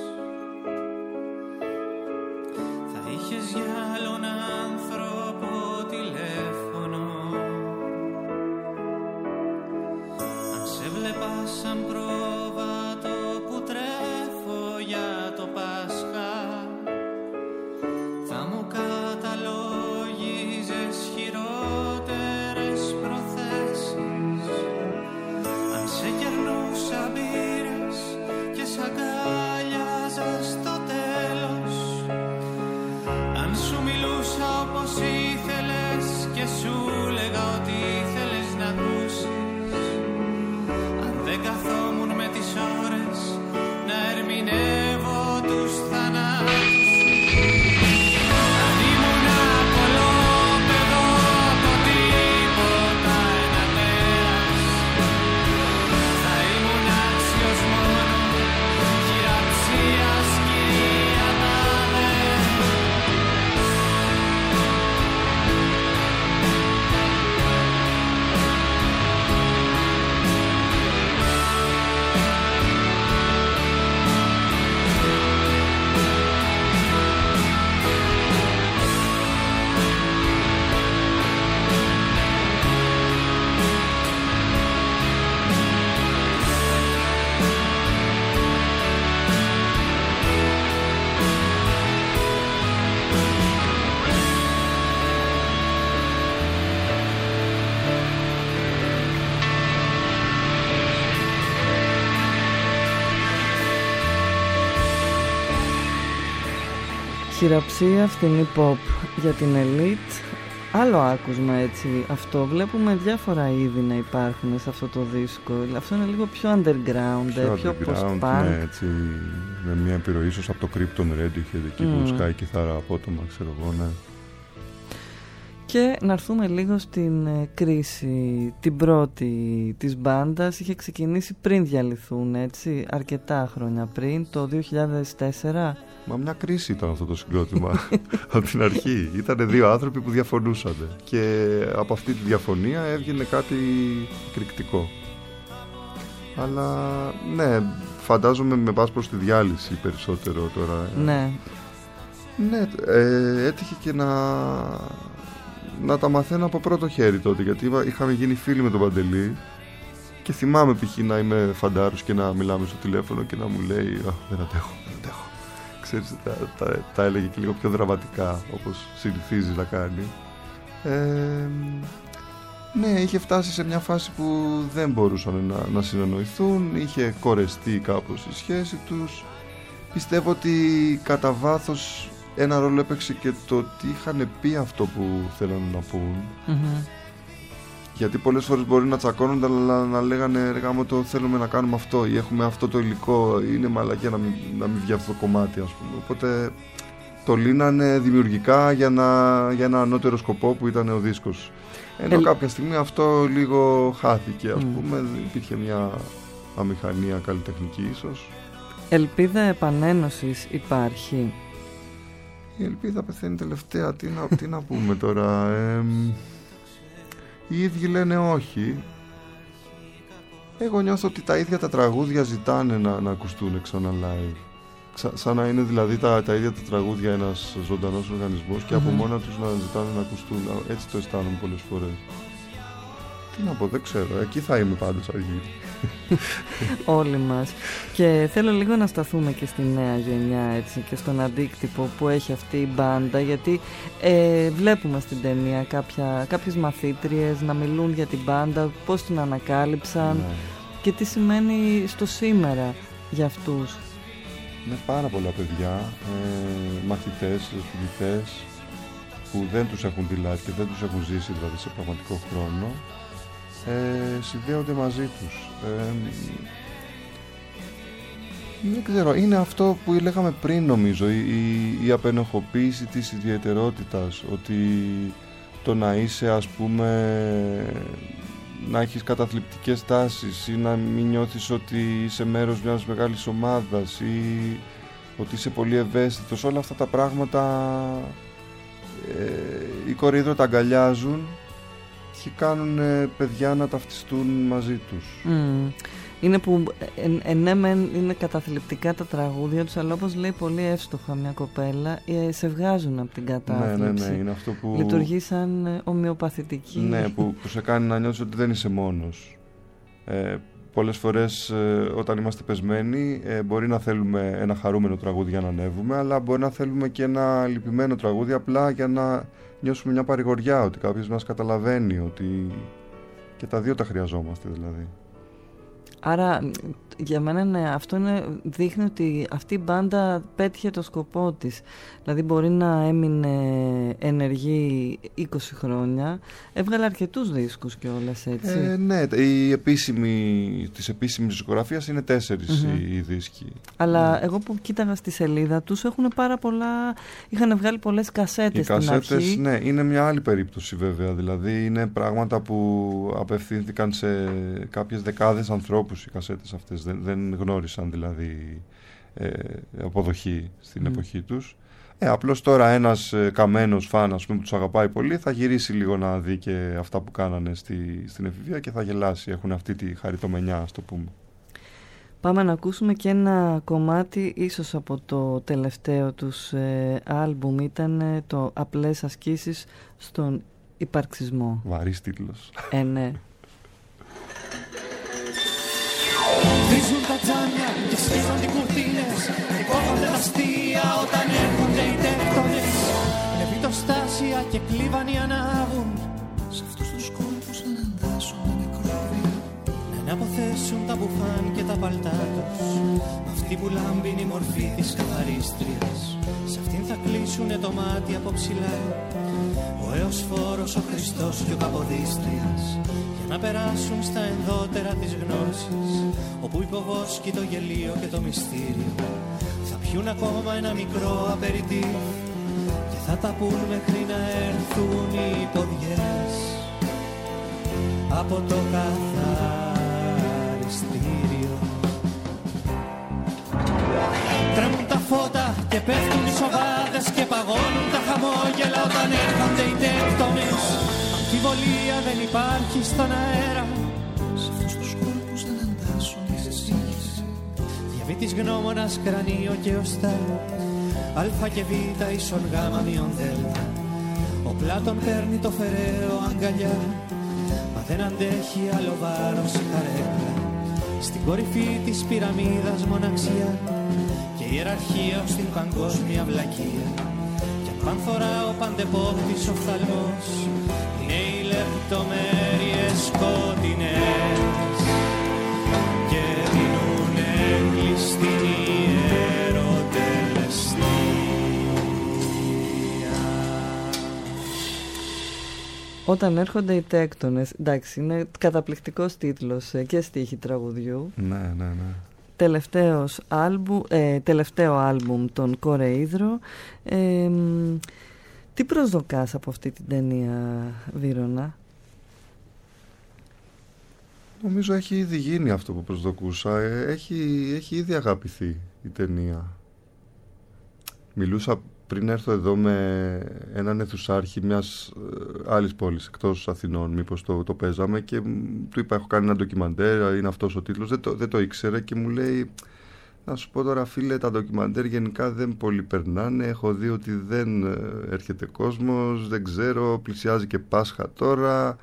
S2: θα είχες για άλλον άνθρωπο τηλέφωνο. Αν σε βλέπα σαν πρόβατο που τρέφω για το Πάσχα, θα μου καταλόγιζες χειρότερες προθέσεις. Αν σε κερνούσα μπύρες και σ' αγκάλιαζα στο τέλος, αν σου μιλούσα όπως ήθελες και σου λέγα ότι ήθελες να ακούσεις, αν δεν καθόμουν με τις ώρες να ερμηνεύω τους θανάτους, αν ήμουν απολόπεδο το τίποτα ένα τέρας, θα ήμουν άξιος μόνο χειραψίας, κυρία Τάδε.
S3: Χειραψία, φθηνή pop για την ελίτ. Άλλο άκουσμα έτσι αυτό. Βλέπουμε διάφορα είδη να υπάρχουν σε αυτό το δίσκο. Αυτό είναι λίγο πιο underground, πιο, πιο post-punk.
S1: Ναι, έτσι, με μια επιρροή ίσως από το Krypton Radiohead εκεί mm. που σκάει κιθάρα απότομα, ξέρω εγώ, ναι.
S3: Και να έρθουμε λίγο στην ε, κρίση. Την πρώτη της μπάντας είχε ξεκινήσει πριν διαλυθούν, έτσι, αρκετά χρόνια πριν, το δύο χιλιάδες τέσσερα.
S1: Μα μια κρίση ήταν αυτό το συγκρότημα από την αρχή. Ήτανε δύο άνθρωποι που διαφωνούσαν και από αυτή τη διαφωνία έβγαινε κάτι εκρηκτικό. Αλλά ναι, φαντάζομαι με πας προς τη διάλυση περισσότερο τώρα.
S3: Ναι.
S1: Ναι, ε, έτυχε και να... να τα μαθαίνω από πρώτο χέρι τότε, γιατί είχαμε γίνει φίλοι με τον Παντελή και θυμάμαι π.χ. να είμαι φαντάρος και να μιλάμε στο τηλέφωνο και να μου λέει δεν αντέχω, δεν αντέχω. Ξέρεις, τα, τα, τα έλεγε και λίγο πιο δραματικά, όπως συνηθίζει να κάνει. Ε, ναι, είχε φτάσει σε μια φάση που δεν μπορούσαν να, να συνεννοηθούν, είχε κορεστεί κάπως η σχέση τους. Πιστεύω ότι κατά βάθος ένα ρόλο έπαιξε και το ότι είχαν πει αυτό που θέλανε να πούν. Mm-hmm. Γιατί πολλές φορές μπορεί να τσακώνονται, αλλά να λέγανε ρε γάμο το θέλουμε να κάνουμε αυτό ή έχουμε αυτό το υλικό, είναι μαλακία να μην, να μην βγει αυτό το κομμάτι, ας πούμε. Οπότε το λύνανε δημιουργικά για, να, για ένα ανώτερο σκοπό που ήταν ο δίσκος. Ενώ ε... κάποια στιγμή αυτό λίγο χάθηκε, ας mm. πούμε, υπήρχε μια αμηχανία καλλιτεχνική ίσως.
S3: Ελπίδα επανένωσης υπάρχει?
S1: Η ελπίδα πεθαίνει τελευταία, τι να, τι να πούμε τώρα. Ε, οι ίδιοι λένε όχι. Εγώ νιώθω ότι τα ίδια τα τραγούδια ζητάνε να, να ακουστούν ξανά live. Σα, σαν να είναι δηλαδή τα, τα ίδια τα τραγούδια ένας ζωντανός οργανισμός και mm-hmm. από μόνα τους να ζητάνε να ακουστούν. Έτσι το αισθάνομαι πολλές φορές. Τι να πω, δεν ξέρω. Εκεί θα είμαι πάντως αργή.
S3: Όλοι μας. Και θέλω λίγο να σταθούμε και στη νέα γενιά, έτσι, και στον αντίκτυπο που έχει αυτή η μπάντα, γιατί ε, βλέπουμε στην ταινία κάποια, κάποιες μαθήτριες να μιλούν για την μπάντα, πώς την ανακάλυψαν, ναι, και τι σημαίνει στο σήμερα για αυτούς.
S1: Είναι πάρα πολλά παιδιά, ε, μαθητές, φοιτητές, που δεν τους έχουν δει live και δεν τους έχουν ζήσει δηλαδή σε πραγματικό χρόνο, ε, συνδέονται μαζί τους. Ε, δεν ξέρω, είναι αυτό που λέγαμε πριν, νομίζω, η, η, η απενοχοποίηση της ιδιαιτερότητας, ότι το να είσαι, ας πούμε, να έχεις καταθλιπτικές τάσεις ή να μην νιώθεις ότι είσαι μέρος μιας μεγάλης ομάδας ή ότι είσαι πολύ ευαίσθητος, όλα αυτά τα πράγματα ε, οι Κορεϊδρο τα αγκαλιάζουν και κάνουν ε, παιδιά να ταυτιστούν μαζί τους. Mm.
S3: Είναι που ε, ε, ναι, μεν είναι καταθλιπτικά τα τραγούδια τους, αλλά όπως λέει πολύ εύστοχα μια κοπέλα, ε, σε βγάζουν από την κατάθλιψη.
S1: Ναι, ναι, ναι, είναι αυτό που
S3: λειτουργεί σαν ε, ομοιοπαθητική.
S1: Ναι, που, που σε κάνει να νιώσεις ότι δεν είσαι μόνος. Ε, πολλές φορές ε, όταν είμαστε πεσμένοι ε, μπορεί να θέλουμε ένα χαρούμενο τραγούδι για να ανέβουμε, αλλά μπορεί να θέλουμε και ένα λυπημένο τραγούδι απλά για να νιώσουμε μια παρηγοριά, ότι κάποιος μας καταλαβαίνει, ότι και τα δύο τα χρειαζόμαστε δηλαδή.
S3: Άρα για μένα ναι, αυτό είναι, δείχνει ότι αυτή η μπάντα πέτυχε το σκοπό της. Δηλαδή μπορεί να έμεινε ενεργή είκοσι χρόνια, έβγαλε αρκετούς δίσκους κιόλας, έτσι.
S1: Ε, ναι, η επίσημη, της επίσημης δισκογραφίας είναι τέσσερις mm-hmm. οι δίσκοι.
S3: Αλλά
S1: ναι.
S3: εγώ που κοίταγα στη σελίδα τους έχουν πάρα πολλά, είχαν βγάλει πολλές κασέτες στην
S1: κασέτες,
S3: αρχή.
S1: Ναι, είναι μια άλλη περίπτωση βέβαια, δηλαδή είναι πράγματα που απευθύνθηκαν σε κάποιες δεκάδες ανθρώπους οι κασέτες αυτές, δεν, δεν γνώρισαν δηλαδή ε, αποδοχή στην mm. εποχή τους. Ε, απλώς τώρα ένας ε, καμένος φαν, ας πούμε, που τους αγαπάει πολύ, θα γυρίσει λίγο να δει και αυτά που κάνανε στη, στην εφηβεία και θα γελάσει. Έχουν αυτή τη χαριτομενιά, ας το πούμε.
S3: Πάμε να ακούσουμε και ένα κομμάτι ίσως από το τελευταίο τους ε, άλμπουμ. Ήταν ε, το «Απλές ασκήσεις στον υπαρξισμό».
S1: Βαρύς τίτλος.
S3: Ε, ναι.
S2: Βρίσκουν τα τζάμια και σκίζονται οι κουρτίνες και κόβονται τα αστεία όταν έρχονται οι τέκτονες. Λεβιτοστάσια και κλίβανοι ανάβουν σε αυτούς τους κόλπους να αντάσουν τα μικρόβια, να αναποθέσουν τα μπουφάν και τα παλτά τους. Μ' αυτή που λάμπει η μορφή της καθαρίστριας, σε αυτήν θα κλείσουνε το μάτι από ψηλά ο έως φόρος, ο Χριστός και ο Καποδίστριας, να περάσουν στα ενδότερα της γνώσης, όπου υποβόσκει το γελίο και το μυστήριο. Θα πιούν ακόμα ένα μικρό απεριτίφ και θα τα πούν μέχρι να έρθουν οι ποδιές από το καθαριστήριο. Τρέμουν τα φώτα και πέφτουν οι σοβάδες και παγώνουν τα χαμόγελα όταν έρχονται οι τέκτονες. Αμφιβολία δεν υπάρχει στον αέρα, σε αυτούς τους κόλπους δεν αντάσσουν οι συζήτηση. Διαβήτης γνώμονας, κρανίο και οστά, αλφα και β ίσον γάμα μειον δέλτα. Ο Πλάτων παίρνει το φεραίο αγκαλιά, μα δεν αντέχει άλλο βάρος η καρέκλα. Στην κορυφή της πυραμίδας μοναξιά και ιεραρχία ως την παγκόσμια βλακεία. Κι αν πανθορά ο παντεπόπτης οφθαλμός, είναι οι λεπτομέρειες σκοτεινές και δίνουνε κλειστήν ιεροτελεστία.
S3: Όταν έρχονται οι τέκτονες, εντάξει, είναι καταπληκτικός τίτλος και στίχη τραγουδιού.
S1: Ναι, ναι, ναι.
S3: Τελευταίος άλμπου, ε, τελευταίο άλμπουμ των Κορεϊδρο. Ε, τι προσδοκάς από αυτή την ταινία, Βύρωνα?
S1: Νομίζω έχει ήδη γίνει αυτό που προσδοκούσα. Έχει, έχει ήδη αγαπηθεί η ταινία. Μιλούσα πριν έρθω εδώ με έναν αιθουσάρχη μιας άλλης πόλης εκτός Αθηνών, μήπως το, το παίζαμε, και του είπα: έχω κάνει ένα ντοκιμαντέρ, είναι αυτός ο τίτλος. Δεν το, δεν το ήξερε και μου λέει: να σου πω τώρα, φίλε, τα ντοκιμαντέρ γενικά δεν πολύ περνάνε. Έχω δει ότι δεν έρχεται κόσμος, δεν ξέρω, πλησιάζει και Πάσχα τώρα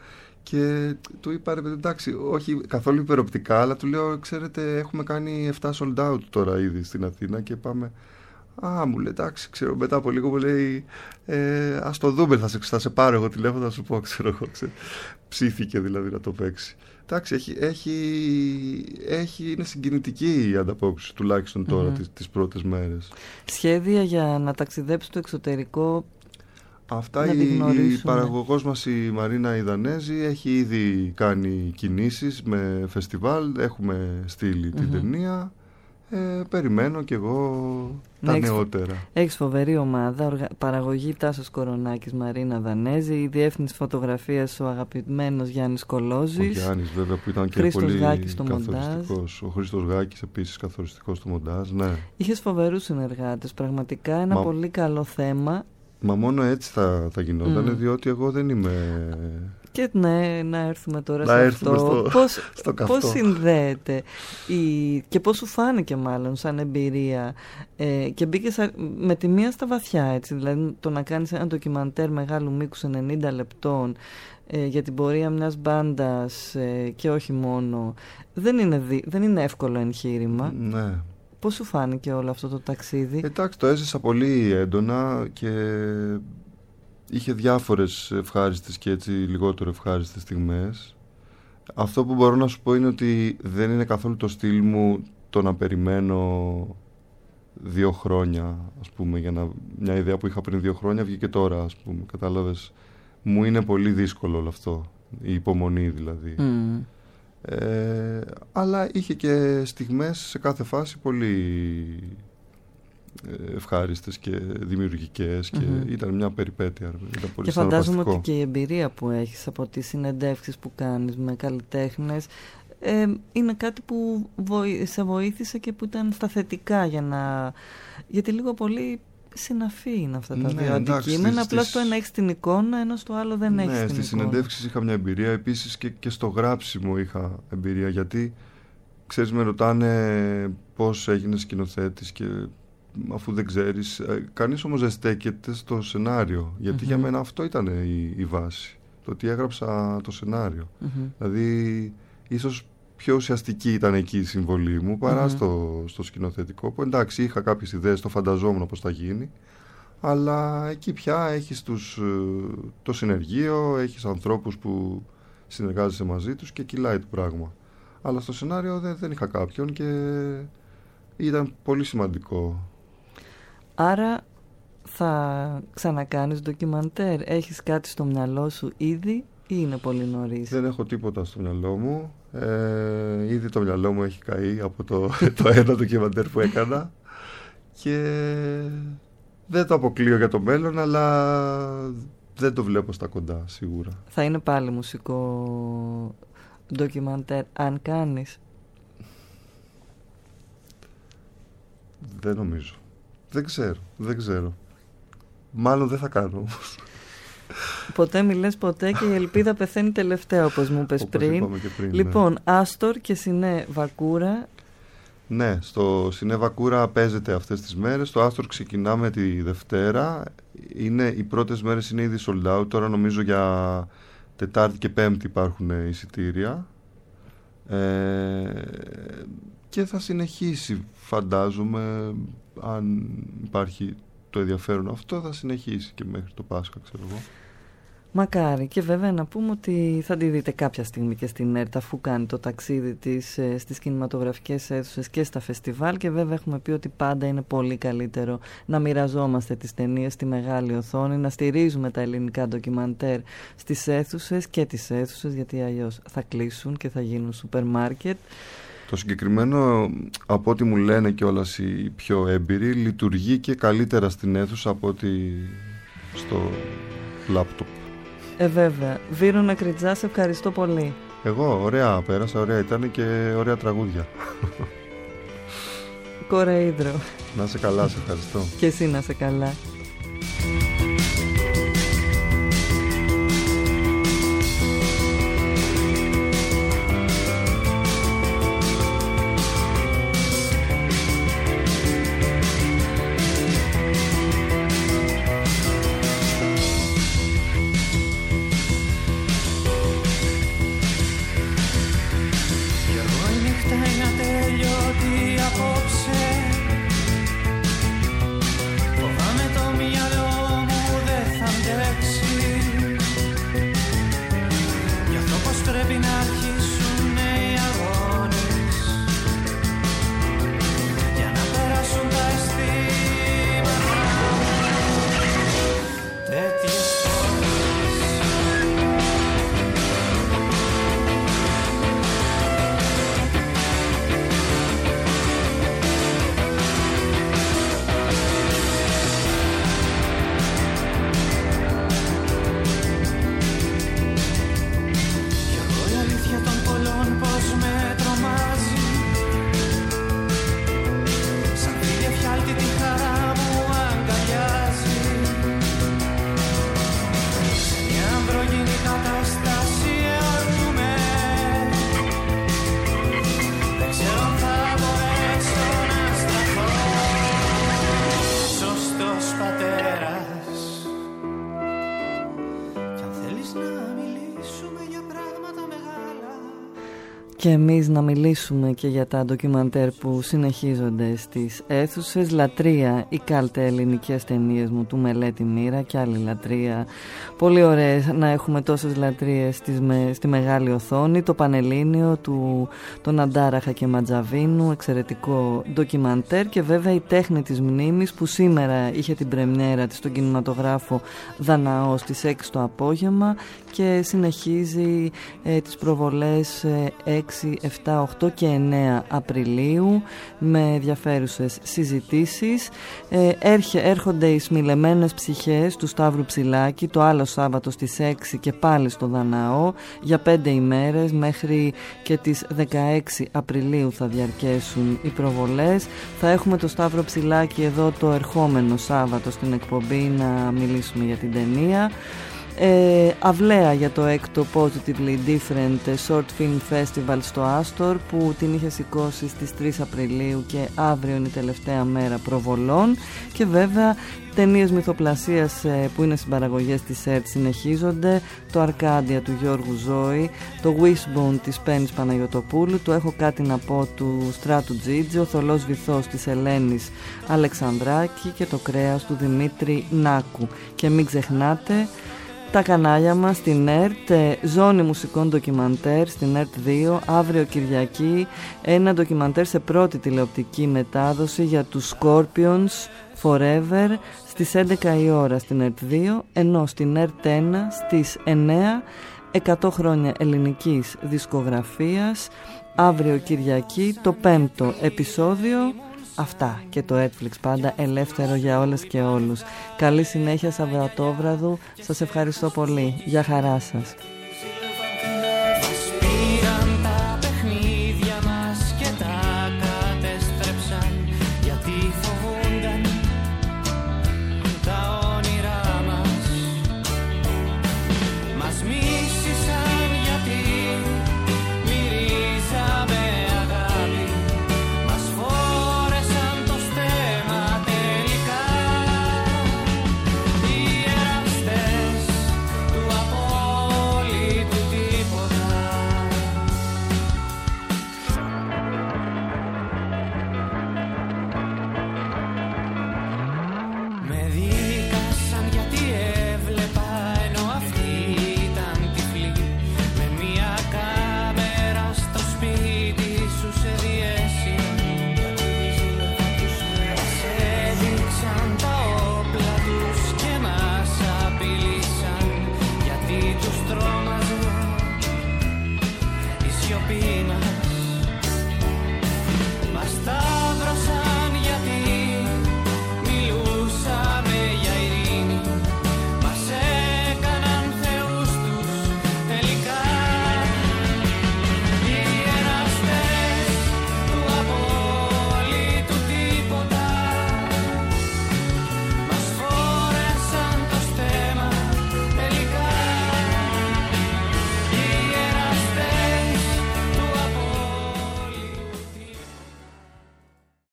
S1: Και του είπα, ρε παιδί, εντάξει, όχι καθόλου υπεροπτικά, αλλά του λέω, ξέρετε, έχουμε κάνει επτά sold out τώρα ήδη στην Αθήνα και πάμε. Α, μου λέει, εντάξει, ξέρω, μετά από λίγο μου λέει, ε, ας το δούμε, θα σε, θα σε πάρω εγώ τηλέφωνο, θα σου πω, ξέρω εγώ, ξέρω. Ψήθηκε δηλαδή να το παίξει. Εντάξει, έχει, έχει, έχει, είναι συγκινητική η ανταπόκριση, τουλάχιστον τώρα, mm-hmm. τις, τις πρώτες μέρες.
S3: Σχέδια για να ταξιδέψει στο εξωτερικό.
S1: Αυτά η, η παραγωγός μας, η Μαρίνα η Δανέζη, έχει ήδη κάνει κινήσεις με φεστιβάλ, έχουμε στείλει mm-hmm. την ταινία. Ε, περιμένω κι εγώ τα έχεις, νεότερα.
S3: Έχεις φοβερή ομάδα, οργα... παραγωγή Τάσος Κορονάκης, Μαρίνα Δανέζη, η διεύθυνση φωτογραφίας ο αγαπημένος Γιάννης Κολόζης.
S1: Ο Γιάννης βέβαια που ήταν και
S3: Χρήστος
S1: πολύ
S3: Γάκης στο
S1: καθοριστικός. Ο Χρήστος Γάκης επίσης καθοριστικός στο μοντάζ, ναι.
S3: Είχες φοβερούς συνεργάτες, πραγματικά ένα Μα... πολύ καλό θέμα.
S1: Μα μόνο έτσι θα, θα γινόταν, mm. διότι εγώ δεν είμαι...
S3: Και ναι, να έρθουμε τώρα
S1: να
S3: σε
S1: έρθουμε
S3: αυτό.
S1: Στο,
S3: πώς,
S1: στο
S3: πώς συνδέεται η... και πώς σου φάνηκε μάλλον σαν εμπειρία ε, και μπήκες με τη μία στα βαθιά, έτσι, δηλαδή το να κάνεις ένα ντοκιμαντέρ μεγάλου μήκους ενενήντα λεπτών ε, για την πορεία μιας μπάντας ε, και όχι μόνο, δεν είναι, δι... δεν είναι εύκολο εγχείρημα.
S1: Ναι.
S3: Πώς σου φάνηκε όλο αυτό το ταξίδι?
S1: Εντάξει, το έζησα πολύ έντονα και είχε διάφορες ευχάριστες και έτσι λιγότερο ευχάριστες στιγμές. Αυτό που μπορώ να σου πω είναι ότι δεν είναι καθόλου το στυλ μου το να περιμένω δύο χρόνια, ας πούμε, για να... μια ιδέα που είχα πριν δύο χρόνια βγήκε τώρα, ας πούμε, κατάλαβες. Μου είναι πολύ δύσκολο όλο αυτό, η υπομονή δηλαδή. Mm. Ε, αλλά είχε και στιγμές σε κάθε φάση πολύ ευχάριστες και δημιουργικές και mm-hmm. ήταν μια περιπέτεια, ήταν πολύ.
S3: Και φαντάζομαι ότι και η εμπειρία που έχεις από τις συνεντεύξεις που κάνεις με καλλιτέχνες ε, είναι κάτι που βοή, σε βοήθησε και που ήταν στα θετικά για να... γιατί λίγο πολύ συναφή είναι αυτά τα
S1: ναι,
S3: δύο αντικείμενα, απλά στο ένα έχεις την εικόνα ενώ στο άλλο δεν
S1: ναι,
S3: έχεις την εικόνα. Ναι,
S1: στις συνεντεύξεις είχα μια εμπειρία, επίσης και, και στο γράψιμο είχα εμπειρία, γιατί ξέρεις, με ρωτάνε πώς έγινες σκηνοθέτης και αφού δεν ξέρεις, κανείς όμως δεν στέκεται στο σενάριο, γιατί mm-hmm. για μένα αυτό ήταν η, η βάση, το ότι έγραψα το σενάριο. Mm-hmm. Δηλαδή ίσως πιο ουσιαστική ήταν εκεί η συμβολή μου παρά mm-hmm. στο, στο σκηνοθετικό, που εντάξει είχα κάποιες ιδέες, το φανταζόμουν πώς θα γίνει, αλλά εκεί πια έχεις τους, το συνεργείο, έχεις ανθρώπους που συνεργάζεσαι μαζί τους και κυλάει το πράγμα. Αλλά στο σενάριο δεν, δεν είχα κάποιον και ήταν πολύ σημαντικό.
S3: Άρα θα ξανακάνεις ντοκιμαντέρ, έχεις κάτι στο μυαλό σου ήδη ή είναι πολύ νωρίς?
S1: Δεν έχω τίποτα στο μυαλό μου. Ε, ήδη το μυαλό μου έχει καεί από το, το ένα ντοκιμαντέρ που έκανα και δεν το αποκλείω για το μέλλον, αλλά δεν το βλέπω στα κοντά σίγουρα.
S3: Θα είναι πάλι μουσικό ντοκιμαντέρ αν κάνεις?
S1: Δεν νομίζω. Δεν ξέρω, δεν ξέρω. Μάλλον δεν θα κάνω όμως.
S3: Ποτέ μιλές ποτέ και η ελπίδα πεθαίνει τελευταία, όπως μου είπες πριν.
S1: πριν.
S3: Λοιπόν,
S1: ναι.
S3: Άστορ και Σινέ Βακούρα.
S1: Ναι, στο Σινέ Βακούρα παίζεται αυτές τις μέρες. Στο Άστορ ξεκινάμε τη Δευτέρα. Είναι, οι πρώτες μέρες είναι ήδη sold out. Τώρα νομίζω για Τετάρτη και Πέμπτη υπάρχουν εισιτήρια. Ε, και θα συνεχίσει, φαντάζομαι, αν υπάρχει το ενδιαφέρον αυτό, θα συνεχίσει και μέχρι το Πάσχα, ξέρω εγώ.
S3: Μακάρι. Και βέβαια να πούμε ότι θα τη δείτε κάποια στιγμή και στην ΕΡΤ, αφού κάνει το ταξίδι της στις κινηματογραφικές αίθουσες και στα φεστιβάλ, και βέβαια έχουμε πει ότι πάντα είναι πολύ καλύτερο να μοιραζόμαστε τις ταινίες στη μεγάλη οθόνη, να στηρίζουμε τα ελληνικά ντοκιμαντέρ στις αίθουσες και τις αίθουσες, γιατί αλλιώς θα κλείσουν και θα γίνουν σούπερ μάρκετ.
S1: Το συγκεκριμένο, από ό,τι μου λένε κιόλας οι πιο έμπειροι, λειτουργεί και καλύτερα στην αίθουσα από ό,τι στο λάπτοπ.
S3: Ε, βέβαια. Βίρο Νεκριτζά, σε ευχαριστώ πολύ.
S1: Εγώ, ωραία πέρασα, ωραία ήταν και ωραία τραγούδια.
S3: Κορεΐδρο.
S1: Να είσαι καλά, σε ευχαριστώ.
S3: Και εσύ να είσαι καλά. Και εμείς να μιλήσουμε και για τα ντοκιμαντέρ που συνεχίζονται στις αίθουσες. Λατρεία, οι κάλτε ελληνικές ταινίες μου του Μελέτη Μοίρα και άλλη λατρεία. Πολύ ωραίες να έχουμε τόσες λατρείες στη μεγάλη οθόνη. Το Πανελλήνιο του τον Αντάραχα και Ματζαβίνου, εξαιρετικό ντοκιμαντέρ. Και βέβαια η Τέχνη της Μνήμης που σήμερα είχε την πρεμιέρα της στον κινηματογράφο Δαναό στις έξι το απόγευμα και συνεχίζει ε, τις προβολές ε, έξι, επτά, οκτώ και εννέα Απριλίου με ενδιαφέρουσες συζητήσεις. Ε, έρχε, έρχονται οι Σμιλεμένες Ψυχές του Σταύρου Ψηλάκη το άλλο Σάββατο στις έξι και πάλι στο Δαναό για πέντε ημέρες, μέχρι και τις δεκαέξι Απριλίου θα διαρκέσουν οι προβολές. Θα έχουμε το Σταύρο Ψηλάκη εδώ το ερχόμενο Σάββατο στην εκπομπή να μιλήσουμε για την ταινία. Ε, αυλαία για το έκτο Positively Different Short Film Festival στο Άστορ που την είχε σηκώσει στις τρεις Απριλίου και αύριο είναι η τελευταία μέρα προβολών. Και βέβαια ταινίες μυθοπλασίας ε, που είναι συμπαραγωγές της ΕΡΤ συνεχίζονται. Το Αρκάντια του Γιώργου Ζώη, το Wishbone της Πέννης Παναγιωτοπούλου, το Έχω κάτι να πω του Στράτου Τζίτζη, ο Θολός Βυθός της Ελένης Αλεξανδράκη και το Κρέας του Δημήτρη Νάκου. Και μην ξεχνάτε τα κανάλια μας στην ΕΡΤ, ζώνη μουσικών ντοκιμαντέρ στην ΕΡΤ δύο, αύριο Κυριακή ένα ντοκιμαντέρ σε πρώτη τηλεοπτική μετάδοση για τους Scorpions Forever στις έντεκα η ώρα στην ΕΡΤ δύο, ενώ στην ΕΡΤ ένα στις εννέα εκατό χρόνια ελληνικής δισκογραφίας, αύριο Κυριακή το πέμπτο επεισόδιο. Αυτά και το Netflix πάντα ελεύθερο για όλες και όλους. Καλή συνέχεια Σαββατόβραδου. Σας ευχαριστώ πολύ. Γεια χαρά σας.